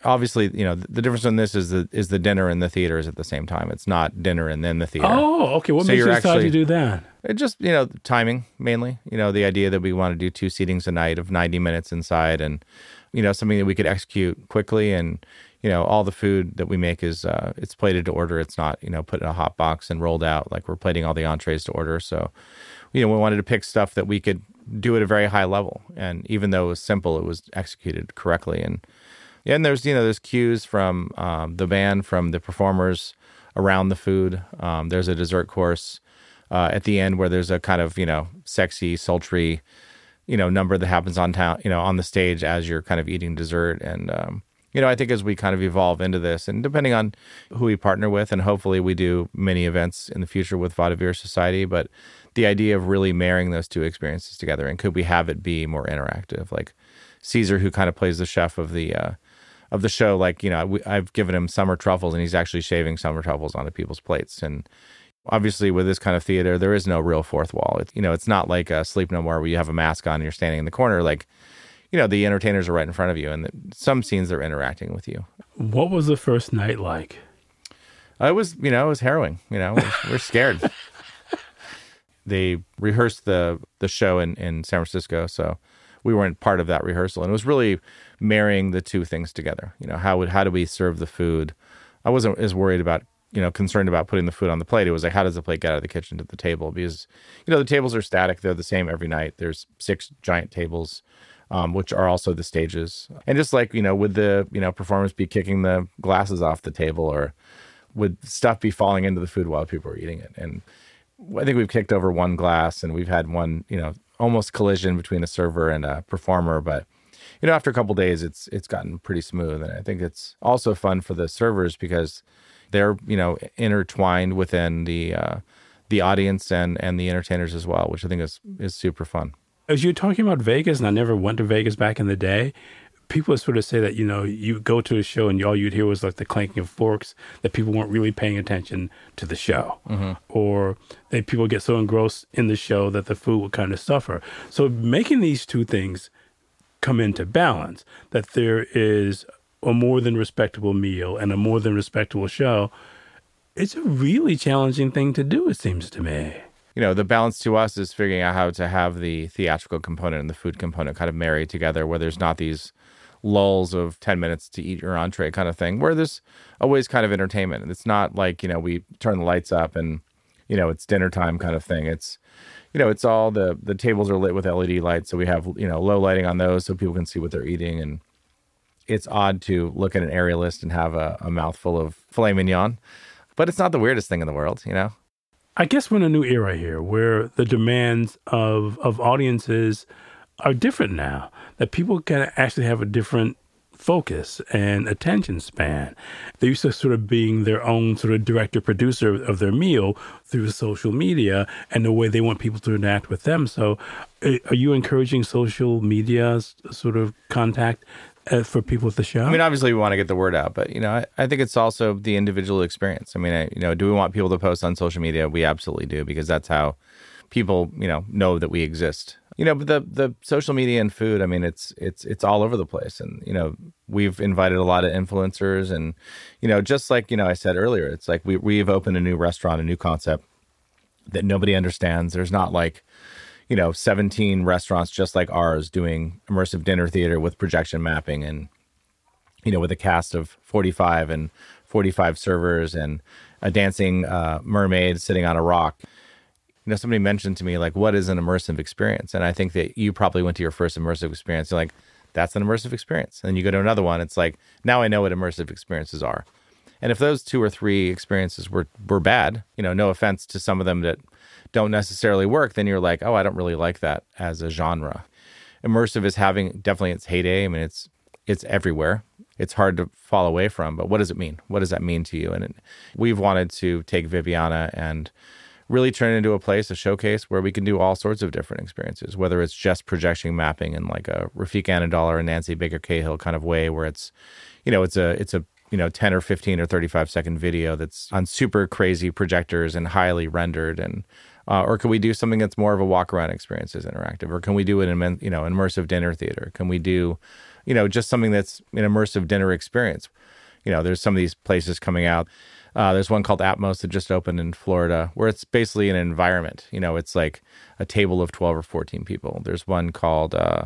obviously, you know, the difference in this is the is the dinner and the theater is at the same time. It's not dinner and then the theater. Oh, okay. What So makes you're you decide actually- to do that? It just, you know, timing mainly. You know, the idea that we want to do two seatings a night of ninety minutes inside and, you know, something that we could execute quickly. And, you know, all the food that we make is, uh, it's plated to order. It's not, you know, put in a hot box and rolled out. Like we're plating all the entrees to order. So, you know, we wanted to pick stuff that we could do at a very high level. And even though it was simple, it was executed correctly. And, yeah, and there's, you know, there's cues from um, the band, from the performers around the food. Um, there's a dessert course uh, at the end where there's a kind of, you know, sexy, sultry, you know, number that happens on town, you know, on the stage as you're kind of eating dessert. And, um, you know, I think as we kind of evolve into this, and depending on who we partner with, and hopefully we do many events in the future with Vaudeville Society, but the idea of really marrying those two experiences together, and could we have it be more interactive? Like Caesar, who kind of plays the chef of the uh, of the show, like, you know, we, I've given him summer truffles and he's actually shaving summer truffles onto people's plates. And obviously with this kind of theater, there is no real fourth wall. It's, you know, it's not like a Sleep No More where you have a mask on and you're standing in the corner. Like, you know, the entertainers are right in front of you, and the, some scenes they're interacting with you. What was the first night like? Uh, it was, you know, it was harrowing. You know, we're, we're scared. They rehearsed the the show in, in San Francisco, so we weren't part of that rehearsal. And it was really marrying the two things together. You know, how would how do we serve the food? I wasn't as worried about, you know, concerned about putting the food on the plate. It was like, how does the plate get out of the kitchen to the table? Because, you know, the tables are static. They're the same every night. There's six giant tables, um, which are also the stages. And just like, you know, would the, you know, performers be kicking the glasses off the table, or would stuff be falling into the food while people are eating it? And I think we've kicked over one glass, and we've had one, you know, almost collision between a server and a performer. But, you know, after a couple of days, it's it's gotten pretty smooth. And I think it's also fun for the servers because they're, you know, intertwined within the uh, the audience and and the entertainers as well, which I think is is super fun. As you're talking about Vegas, and I never went to Vegas back in the day, people sort of say that, you know, you go to a show and all you'd hear was like the clanking of forks, that people weren't really paying attention to the show. Mm-hmm. Or that people get so engrossed in the show that the food would kind of suffer. So making these two things come into balance, that there is a more than respectable meal and a more than respectable show, it's a really challenging thing to do, it seems to me. You know, the balance to us is figuring out how to have the theatrical component and the food component kind of married together, where there's not these lulls of ten minutes to eat your entree kind of thing, where there's always kind of entertainment. And it's not like, you know, we turn the lights up and, you know, it's dinner time kind of thing. It's, you know, it's all the, the tables are lit with L E D lights. So we have, you know, low lighting on those so people can see what they're eating. And it's odd to look at an aerialist and have a, a mouthful of filet mignon, but it's not the weirdest thing in the world, you know? I guess we're in a new era here where the demands of, of audiences are different now, that people can actually have a different focus and attention span. They used to sort of being their own sort of director producer of their meal through social media and the way they want people to interact with them. So are you encouraging social media sort of contact uh, for people at the show? I mean, obviously we want to get the word out, but, you know, I, I think it's also the individual experience. I mean, I, you know, do we want people to post on social media? We absolutely do, because that's how people, you know, know that we exist. You know, but the the social media and food, I mean, it's it's it's all over the place. And, you know, we've invited a lot of influencers, and, you know, just like, you know, I said earlier, it's like we, we've opened a new restaurant, a new concept that nobody understands. There's not like, you know, seventeen restaurants just like ours doing immersive dinner theater with projection mapping and, you know, with a cast of forty-five and forty-five servers and a dancing uh, mermaid sitting on a rock. You know, somebody mentioned to me, like, what is an immersive experience? And I think that you probably went to your first immersive experience. You're like, that's an immersive experience. And then you go to another one. It's like, now I know what immersive experiences are. And if those two or three experiences were, were bad, you know, no offense to some of them that don't necessarily work, then you're like, oh, I don't really like that as a genre. Immersive is having definitely its heyday. I mean, it's it's everywhere. It's hard to fall away from. But what does it mean? What does that mean to you? And it, we've wanted to take Viviana and really turn it into a place, a showcase where we can do all sorts of different experiences, whether it's just projection mapping in like a Rafik Anadol or a Nancy Baker Cahill kind of way, where it's, you know, it's a, it's a, you know, ten or fifteen or thirty-five second video that's on super crazy projectors and highly rendered. And Uh, or can we do something that's more of a walk-around experience as interactive? Or can we do an immen- you know, immersive dinner theater? Can we do, you know, just something that's an immersive dinner experience? You know, there's some of these places coming out. Uh, there's one called Atmos that just opened in Florida, where it's basically an environment. You know, it's like a table of twelve or fourteen people. There's one called uh,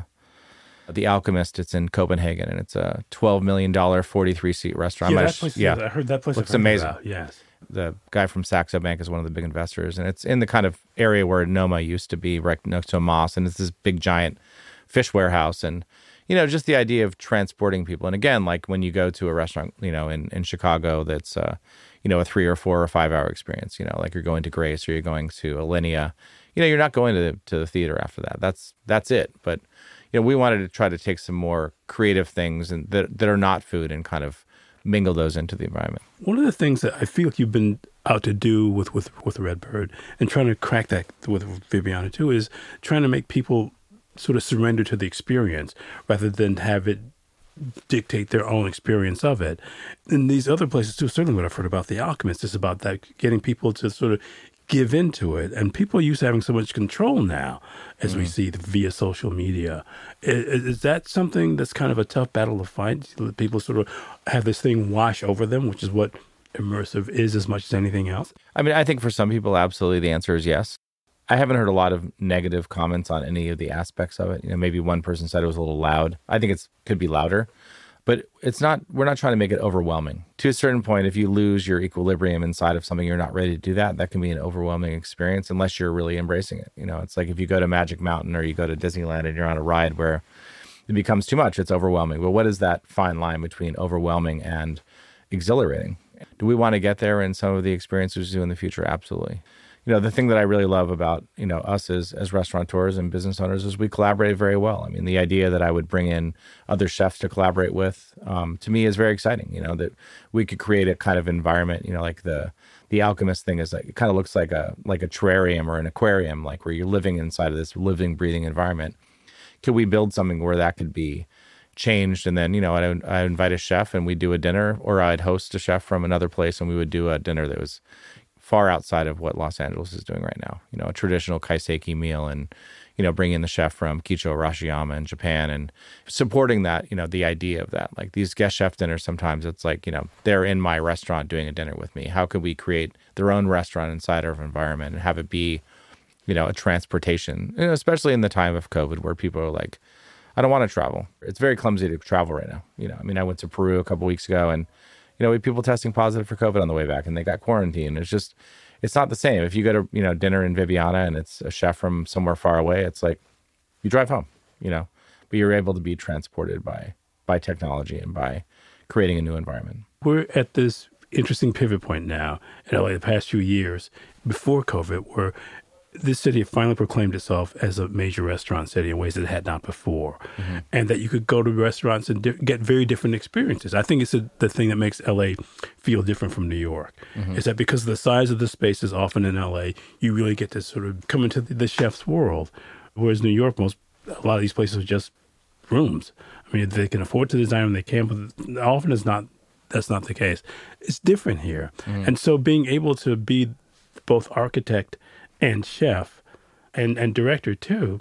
The Alchemist. It's in Copenhagen, and it's a twelve million dollars, forty-three seat restaurant. Yeah, I that might- place, yeah. I heard that place. Looks I've heard amazing. about. Yes. The guy from Saxo Bank is one of the big investors, and it's in the kind of area where Noma used to be, right next to a mosque, and it's this big giant fish warehouse, and you know, just the idea of transporting people. And again, like when you go to a restaurant, you know, in, in Chicago, that's uh, you know, a three or four or five hour experience. You know, like you're going to Grace or you're going to Alinea. You know, you're not going to the, to the theater after that. That's that's it. But you know, we wanted to try to take some more creative things and that that are not food and kind of mingle those into the environment. One of the things that I feel like you've been out to do with, with, with Redbird and trying to crack that with Viviana too is trying to make people sort of surrender to the experience rather than have it dictate their own experience of it. In these other places too, certainly what I've heard about The Alchemist is about that, getting people to sort of give into it. And people are used to having so much control now, as mm. we see via social media. Is, is that something that's kind of a tough battle to fight? People sort of have this thing wash over them, which is what immersive is as much as anything else? I mean, I think for some people, absolutely, the answer is yes. I haven't heard a lot of negative comments on any of the aspects of it. You know, maybe one person said it was a little loud. I think it's could be louder, but it's not. We're not trying to make it overwhelming. To a certain point, if you lose your equilibrium inside of something, you're not ready to do that. That can be an overwhelming experience unless you're really embracing it. You know, it's like if you go to Magic Mountain or you go to Disneyland and you're on a ride where it becomes too much, it's overwhelming. Well, what is that fine line between overwhelming and exhilarating? Do we want to get there in some of the experiences we do in the future? Absolutely. You know, the thing that I really love about, you know, us as, as restaurateurs and business owners is we collaborate very well. I mean, the idea that I would bring in other chefs to collaborate with, um, to me is very exciting, you know, that we could create a kind of environment, you know, like the the Alchemist thing is like, it kind of looks like a like a terrarium or an aquarium, like where you're living inside of this living, breathing environment. Could we build something where that could be changed? And then, you know, I'd, I'd invite a chef and we'd do a dinner, or I'd host a chef from another place and we would do a dinner that was far outside of what Los Angeles is doing right now. You know, a traditional kaiseki meal, and, you know, bring in the chef from Kicho Arashiyama in Japan and supporting that, you know, the idea of that. Like these guest chef dinners, sometimes it's like, you know, they're in my restaurant doing a dinner with me. How could we create their own restaurant inside our environment and have it be, you know, a transportation, you know, especially in the time of COVID where people are like, I don't want to travel. It's very clumsy to travel right now. You know, I mean, I went to Peru a couple weeks ago and, you know, we had people testing positive for COVID on the way back and they got quarantined. It's just, it's not the same. If you go to, you know, dinner in Viviana and it's a chef from somewhere far away, it's like you drive home, you know, but you're able to be transported by, by technology and by creating a new environment. We're at this interesting pivot point now in L A the past few years before COVID, where this city finally proclaimed itself as a major restaurant city in ways that it had not before, mm-hmm. and that you could go to restaurants and di- get very different experiences. I think it's a, the thing that makes L A feel different from New York, mm-hmm. is that because of the size of the spaces often in L A, you really get to sort of come into the, the chef's world, whereas New York, most a lot of these places are just rooms. I mean, they can afford to design them, they can, but often it's not. That's not the case. It's different here, mm-hmm. and so being able to be both architect and chef and, and director too,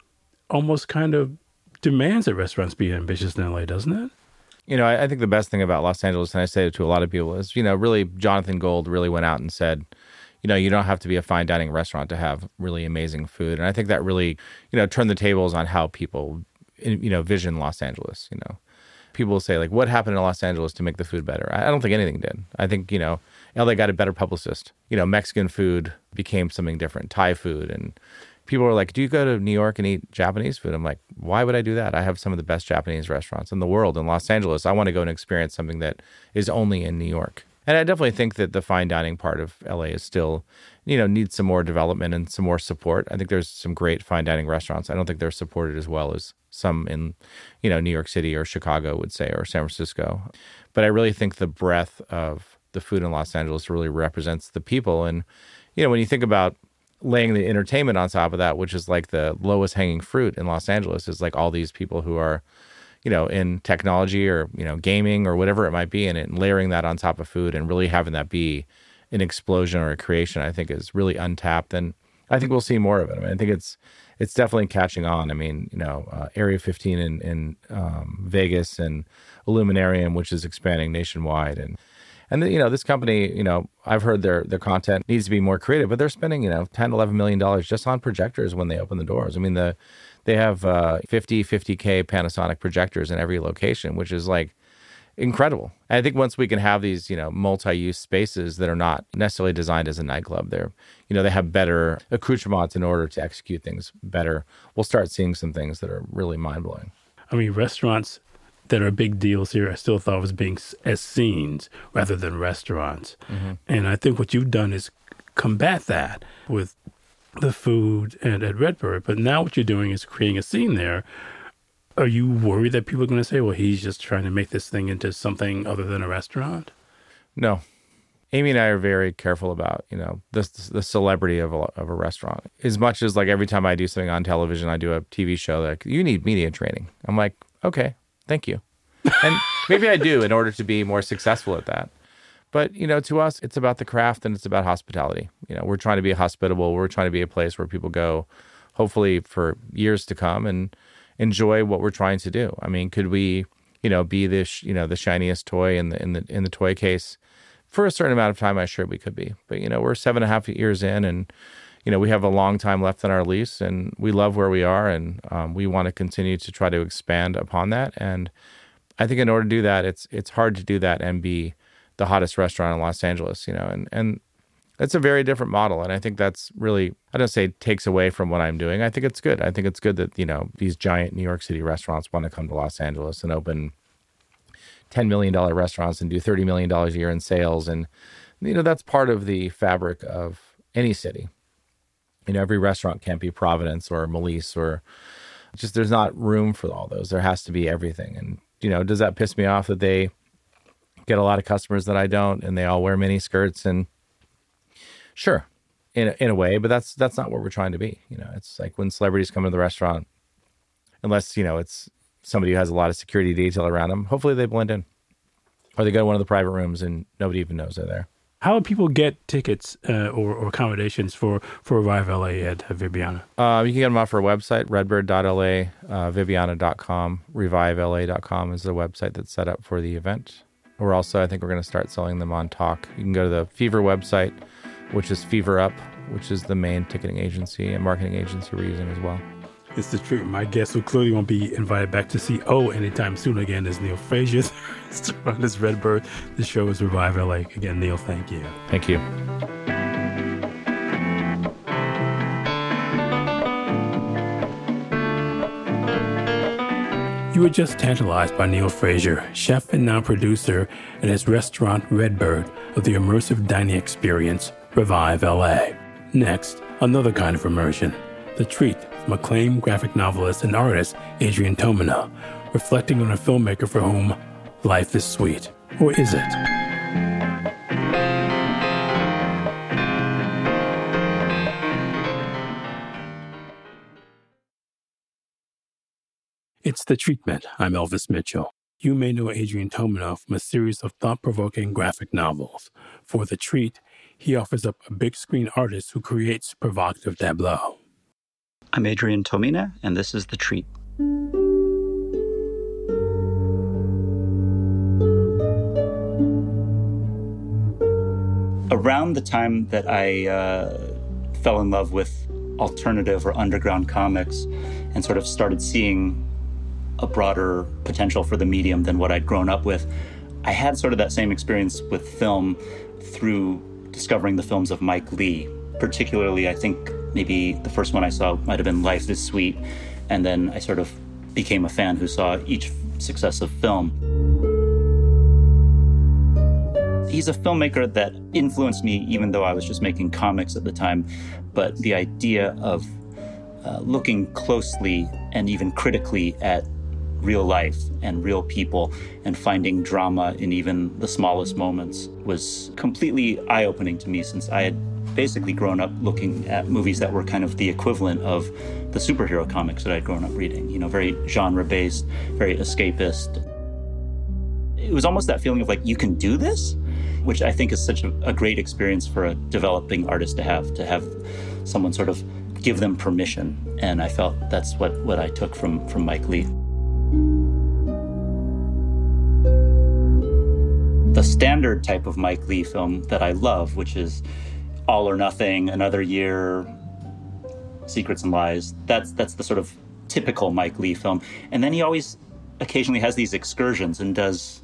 almost kind of demands that restaurants be ambitious in L A, doesn't it? You know, I, I think the best thing about Los Angeles, and I say it to a lot of people, is, you know, really Jonathan Gold really went out and said, you know, you don't have to be a fine dining restaurant to have really amazing food. And I think that really, you know, turned the tables on how people, you know, vision Los Angeles, you know. People will say, like, what happened in Los Angeles to make the food better? I don't think anything did. I think, you know, L A got a better publicist. You know, Mexican food became something different, Thai food. And people are like, do you go to New York and eat Japanese food? I'm like, why would I do that? I have some of the best Japanese restaurants in the world in Los Angeles. I want to go and experience something that is only in New York. And I definitely think that the fine dining part of L A is still, you know, needs some more development and some more support. I think there's some great fine dining restaurants. I don't think they're supported as well as some in, you know, New York City or Chicago would say, or San Francisco. But I really think the breadth of the food in Los Angeles really represents the people. And, you know, when you think about laying the entertainment on top of that, which is like the lowest hanging fruit in Los Angeles, is like all these people who are, you know, in technology or, you know, gaming or whatever it might be, and, it, and layering that on top of food and really having that be an explosion or a creation, I think is really untapped. And I think we'll see more of it. I mean, I think it's it's definitely catching on. I mean, you know, uh, Area fifteen in, in um, Vegas and Illuminarium, which is expanding nationwide. And, and the, you know, this company, you know, I've heard their their content needs to be more creative, but they're spending, you know, ten, eleven million dollars just on projectors when they open the doors. I mean, the they have uh, fifty, fifty K Panasonic projectors in every location, which is like incredible. And I think once we can have these, you know, multi-use spaces that are not necessarily designed as a nightclub, they're, you know, they have better accoutrements in order to execute things better. We'll start seeing some things that are really mind-blowing. I mean, restaurants that are big deals here, I still thought was being s- as scenes rather than restaurants. Mm-hmm. And I think what you've done is combat that with the food and at Redbird. But now what you're doing is creating a scene there. Are you worried that people are going to say, well, he's just trying to make this thing into something other than a restaurant? No. Amy and I are very careful about, you know, the, the celebrity of a, of a restaurant. As much as like every time I do something on television, I do a T V show, like, you need media training. I'm like, okay, thank you. And maybe I do in order to be more successful at that. But, you know, to us, it's about the craft and it's about hospitality. You know, we're trying to be hospitable. We're trying to be a place where people go, hopefully for years to come, and enjoy what we're trying to do. I mean, could we, you know, be this, you know, the shiniest toy in the in the in the toy case for a certain amount of time? I'm sure we could be. But, you know, we're seven and a half years in, and, you know, we have a long time left on our lease, and we love where we are, and um, we want to continue to try to expand upon that. And I think in order to do that, it's it's hard to do that and be the hottest restaurant in Los Angeles, you know, and and it's a very different model. And I think that's really, I don't say takes away from what I'm doing. I think it's good. I think it's good that, you know, these giant New York City restaurants want to come to Los Angeles and open ten million dollars restaurants and do thirty million dollars a year in sales. And, you know, that's part of the fabric of any city. You know, every restaurant can't be Providence or Melise, or just, there's not room for all those. There has to be everything. And, you know, does that piss me off that they get a lot of customers that I don't, and they all wear mini skirts? And sure, in a, in a way, but that's that's not what we're trying to be. You know, it's like when celebrities come into the restaurant, unless, you know, it's somebody who has a lot of security detail around them, hopefully they blend in. Or they go to one of the private rooms and nobody even knows they're there. How do people get tickets uh, or, or accommodations for, for Revive L A at Viviana? Uh, you can get them off our website, redbird dot L A, uh, viviana dot com, revive L A dot com is the website that's set up for the event. We're also, I think we're going to start selling them on Talk. You can go to the Fever website, which is Fever Up, which is the main ticketing agency and marketing agency we're using as well. It's the truth. My guest who clearly won't be invited back to see O anytime soon again is Neil Frazier. On this Redbird. The show is Revive L A. Again, Neil, thank you. Thank you. You were just tantalized by Neil Frazier, chef and now producer at his restaurant Redbird of the immersive dining experience Revive L A. Next, another kind of immersion, The Treat from acclaimed graphic novelist and artist Adrian Tomina, reflecting on a filmmaker for whom life is sweet. Or is it? It's The Treatment. I'm Elvis Mitchell. You may know Adrian Tomina from a series of thought-provoking graphic novels. For The Treat, he offers up a big-screen artist who creates provocative tableaux. I'm Adrian Tomina, and this is The Treat. Around the time that I uh, fell in love with alternative or underground comics and sort of started seeing a broader potential for the medium than what I'd grown up with, I had sort of that same experience with film through discovering the films of Mike Leigh. Particularly, I think maybe the first one I saw might have been Life is Sweet, and then I sort of became a fan who saw each successive film. He's a filmmaker that influenced me even though I was just making comics at the time, but the idea of uh, looking closely and even critically at real life and real people and finding drama in even the smallest moments was completely eye-opening to me, since I had basically grown up looking at movies that were kind of the equivalent of the superhero comics that I'd grown up reading, you know, very genre-based, very escapist. It was almost that feeling of like, you can do this? which I think is such a, a great experience for a developing artist to have, to have someone sort of give them permission. And I felt that's what, what I took from, from Mike Leigh. The standard type of Mike Leigh film that I love, which is All or Nothing, Another Year, Secrets and Lies, that's that's the sort of typical Mike Leigh film. And then he always occasionally has these excursions and does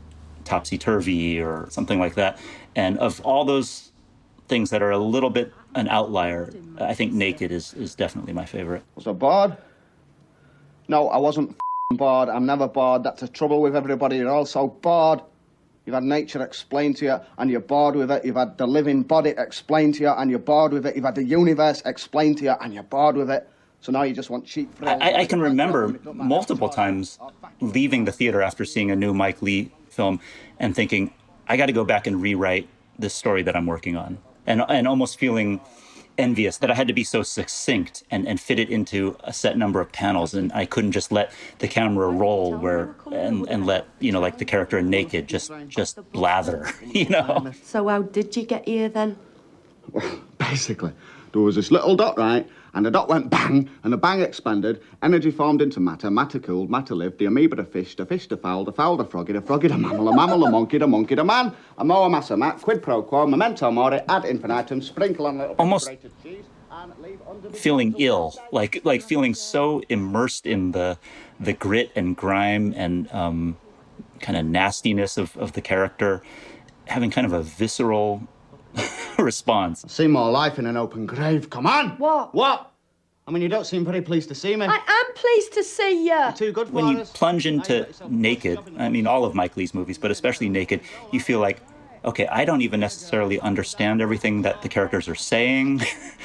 Topsy-Turvy or something like that. And of all those things that are a little bit an outlier, I think Naked is, is definitely my favorite. Was I bored? No, I wasn't f***ing bored. I'm never bored. That's the trouble with everybody. You're all so bored. You've had nature explained to you, and you're bored with it. You've had the living body explained to you, and you're bored with it. You've had the universe explained to you, and you're bored with it. So now you just want cheap thrills. I, I can remember multiple times leaving the theater after seeing a new Mike Leigh film and thinking, I got to go back and rewrite this story that I'm working on. And, and almost feeling envious that I had to be so succinct and, and fit it into a set number of panels, and I couldn't just let the camera roll where and, and let, you know, like the character in Naked just just blather, you know. So how did you get here then? Well, basically, there was this little dot, right? And the dot went bang, and the bang expanded. Energy formed into matter, matter cooled, matter lived. The amoeba the fish, the fish the fowl, the fowl the froggy, the froggy the mammal, the mammal the monkey, the monkey the man. A moa massa mat, quid pro quo, memento mori, ad infinitum, sprinkle on a little almost grated cheese, and leave under the feeling ill, like like feeling so immersed in the the grit and grime and um, kind of nastiness of, of the character, having kind of a visceral response. See more life in an open grave. Come on! What? What? I mean, you don't seem very pleased to see me. I am pleased to see you. You're too good for When you us. plunge into Naked, I mean, all of Mike Leigh's movies, but especially Naked, you feel like, okay, I don't even necessarily understand everything that the characters are saying.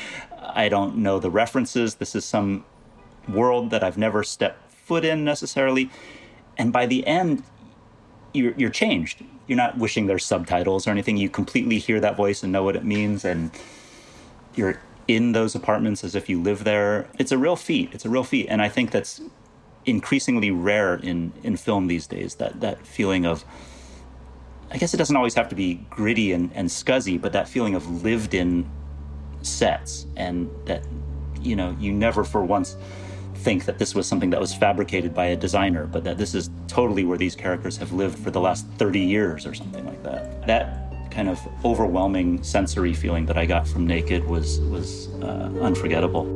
I don't know the references. This is some world that I've never stepped foot in necessarily. And by the end, you're, you're changed. You're not wishing there's subtitles or anything. You completely hear that voice and know what it means, and you're in those apartments as if you live there. It's a real feat. It's a real feat. And I think that's increasingly rare in, in film these days, that, that feeling of, I guess it doesn't always have to be gritty and, and scuzzy, but that feeling of lived in sets, and that, you know, you never for once think that this was something that was fabricated by a designer, but that this is totally where these characters have lived for the last thirty years or something like that. That kind of overwhelming sensory feeling that I got from Naked was, was uh, unforgettable.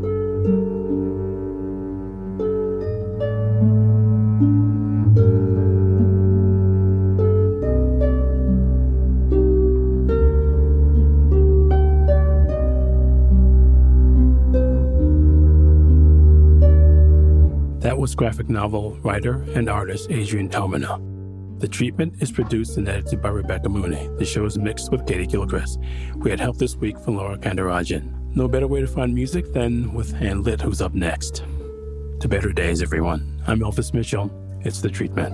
That was graphic novel writer and artist Adrian Tomina. The Treatment is produced and edited by Rebecca Mooney. The show is mixed with Katie Gilchrist. We had help this week from Laura Kandarajan. No better way to find music than with Hand Lit, who's up next. To better days, everyone. I'm Elvis Mitchell. It's The Treatment.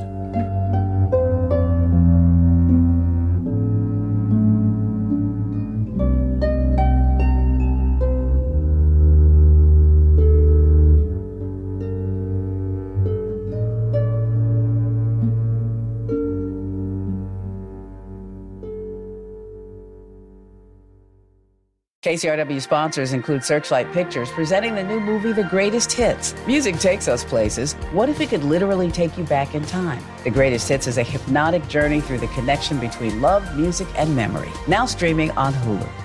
K C R W sponsors include Searchlight Pictures, presenting the new movie, The Greatest Hits. Music takes us places. What if it could literally take you back in time? The Greatest Hits is a hypnotic journey through the connection between love, music, and memory. Now streaming on Hulu.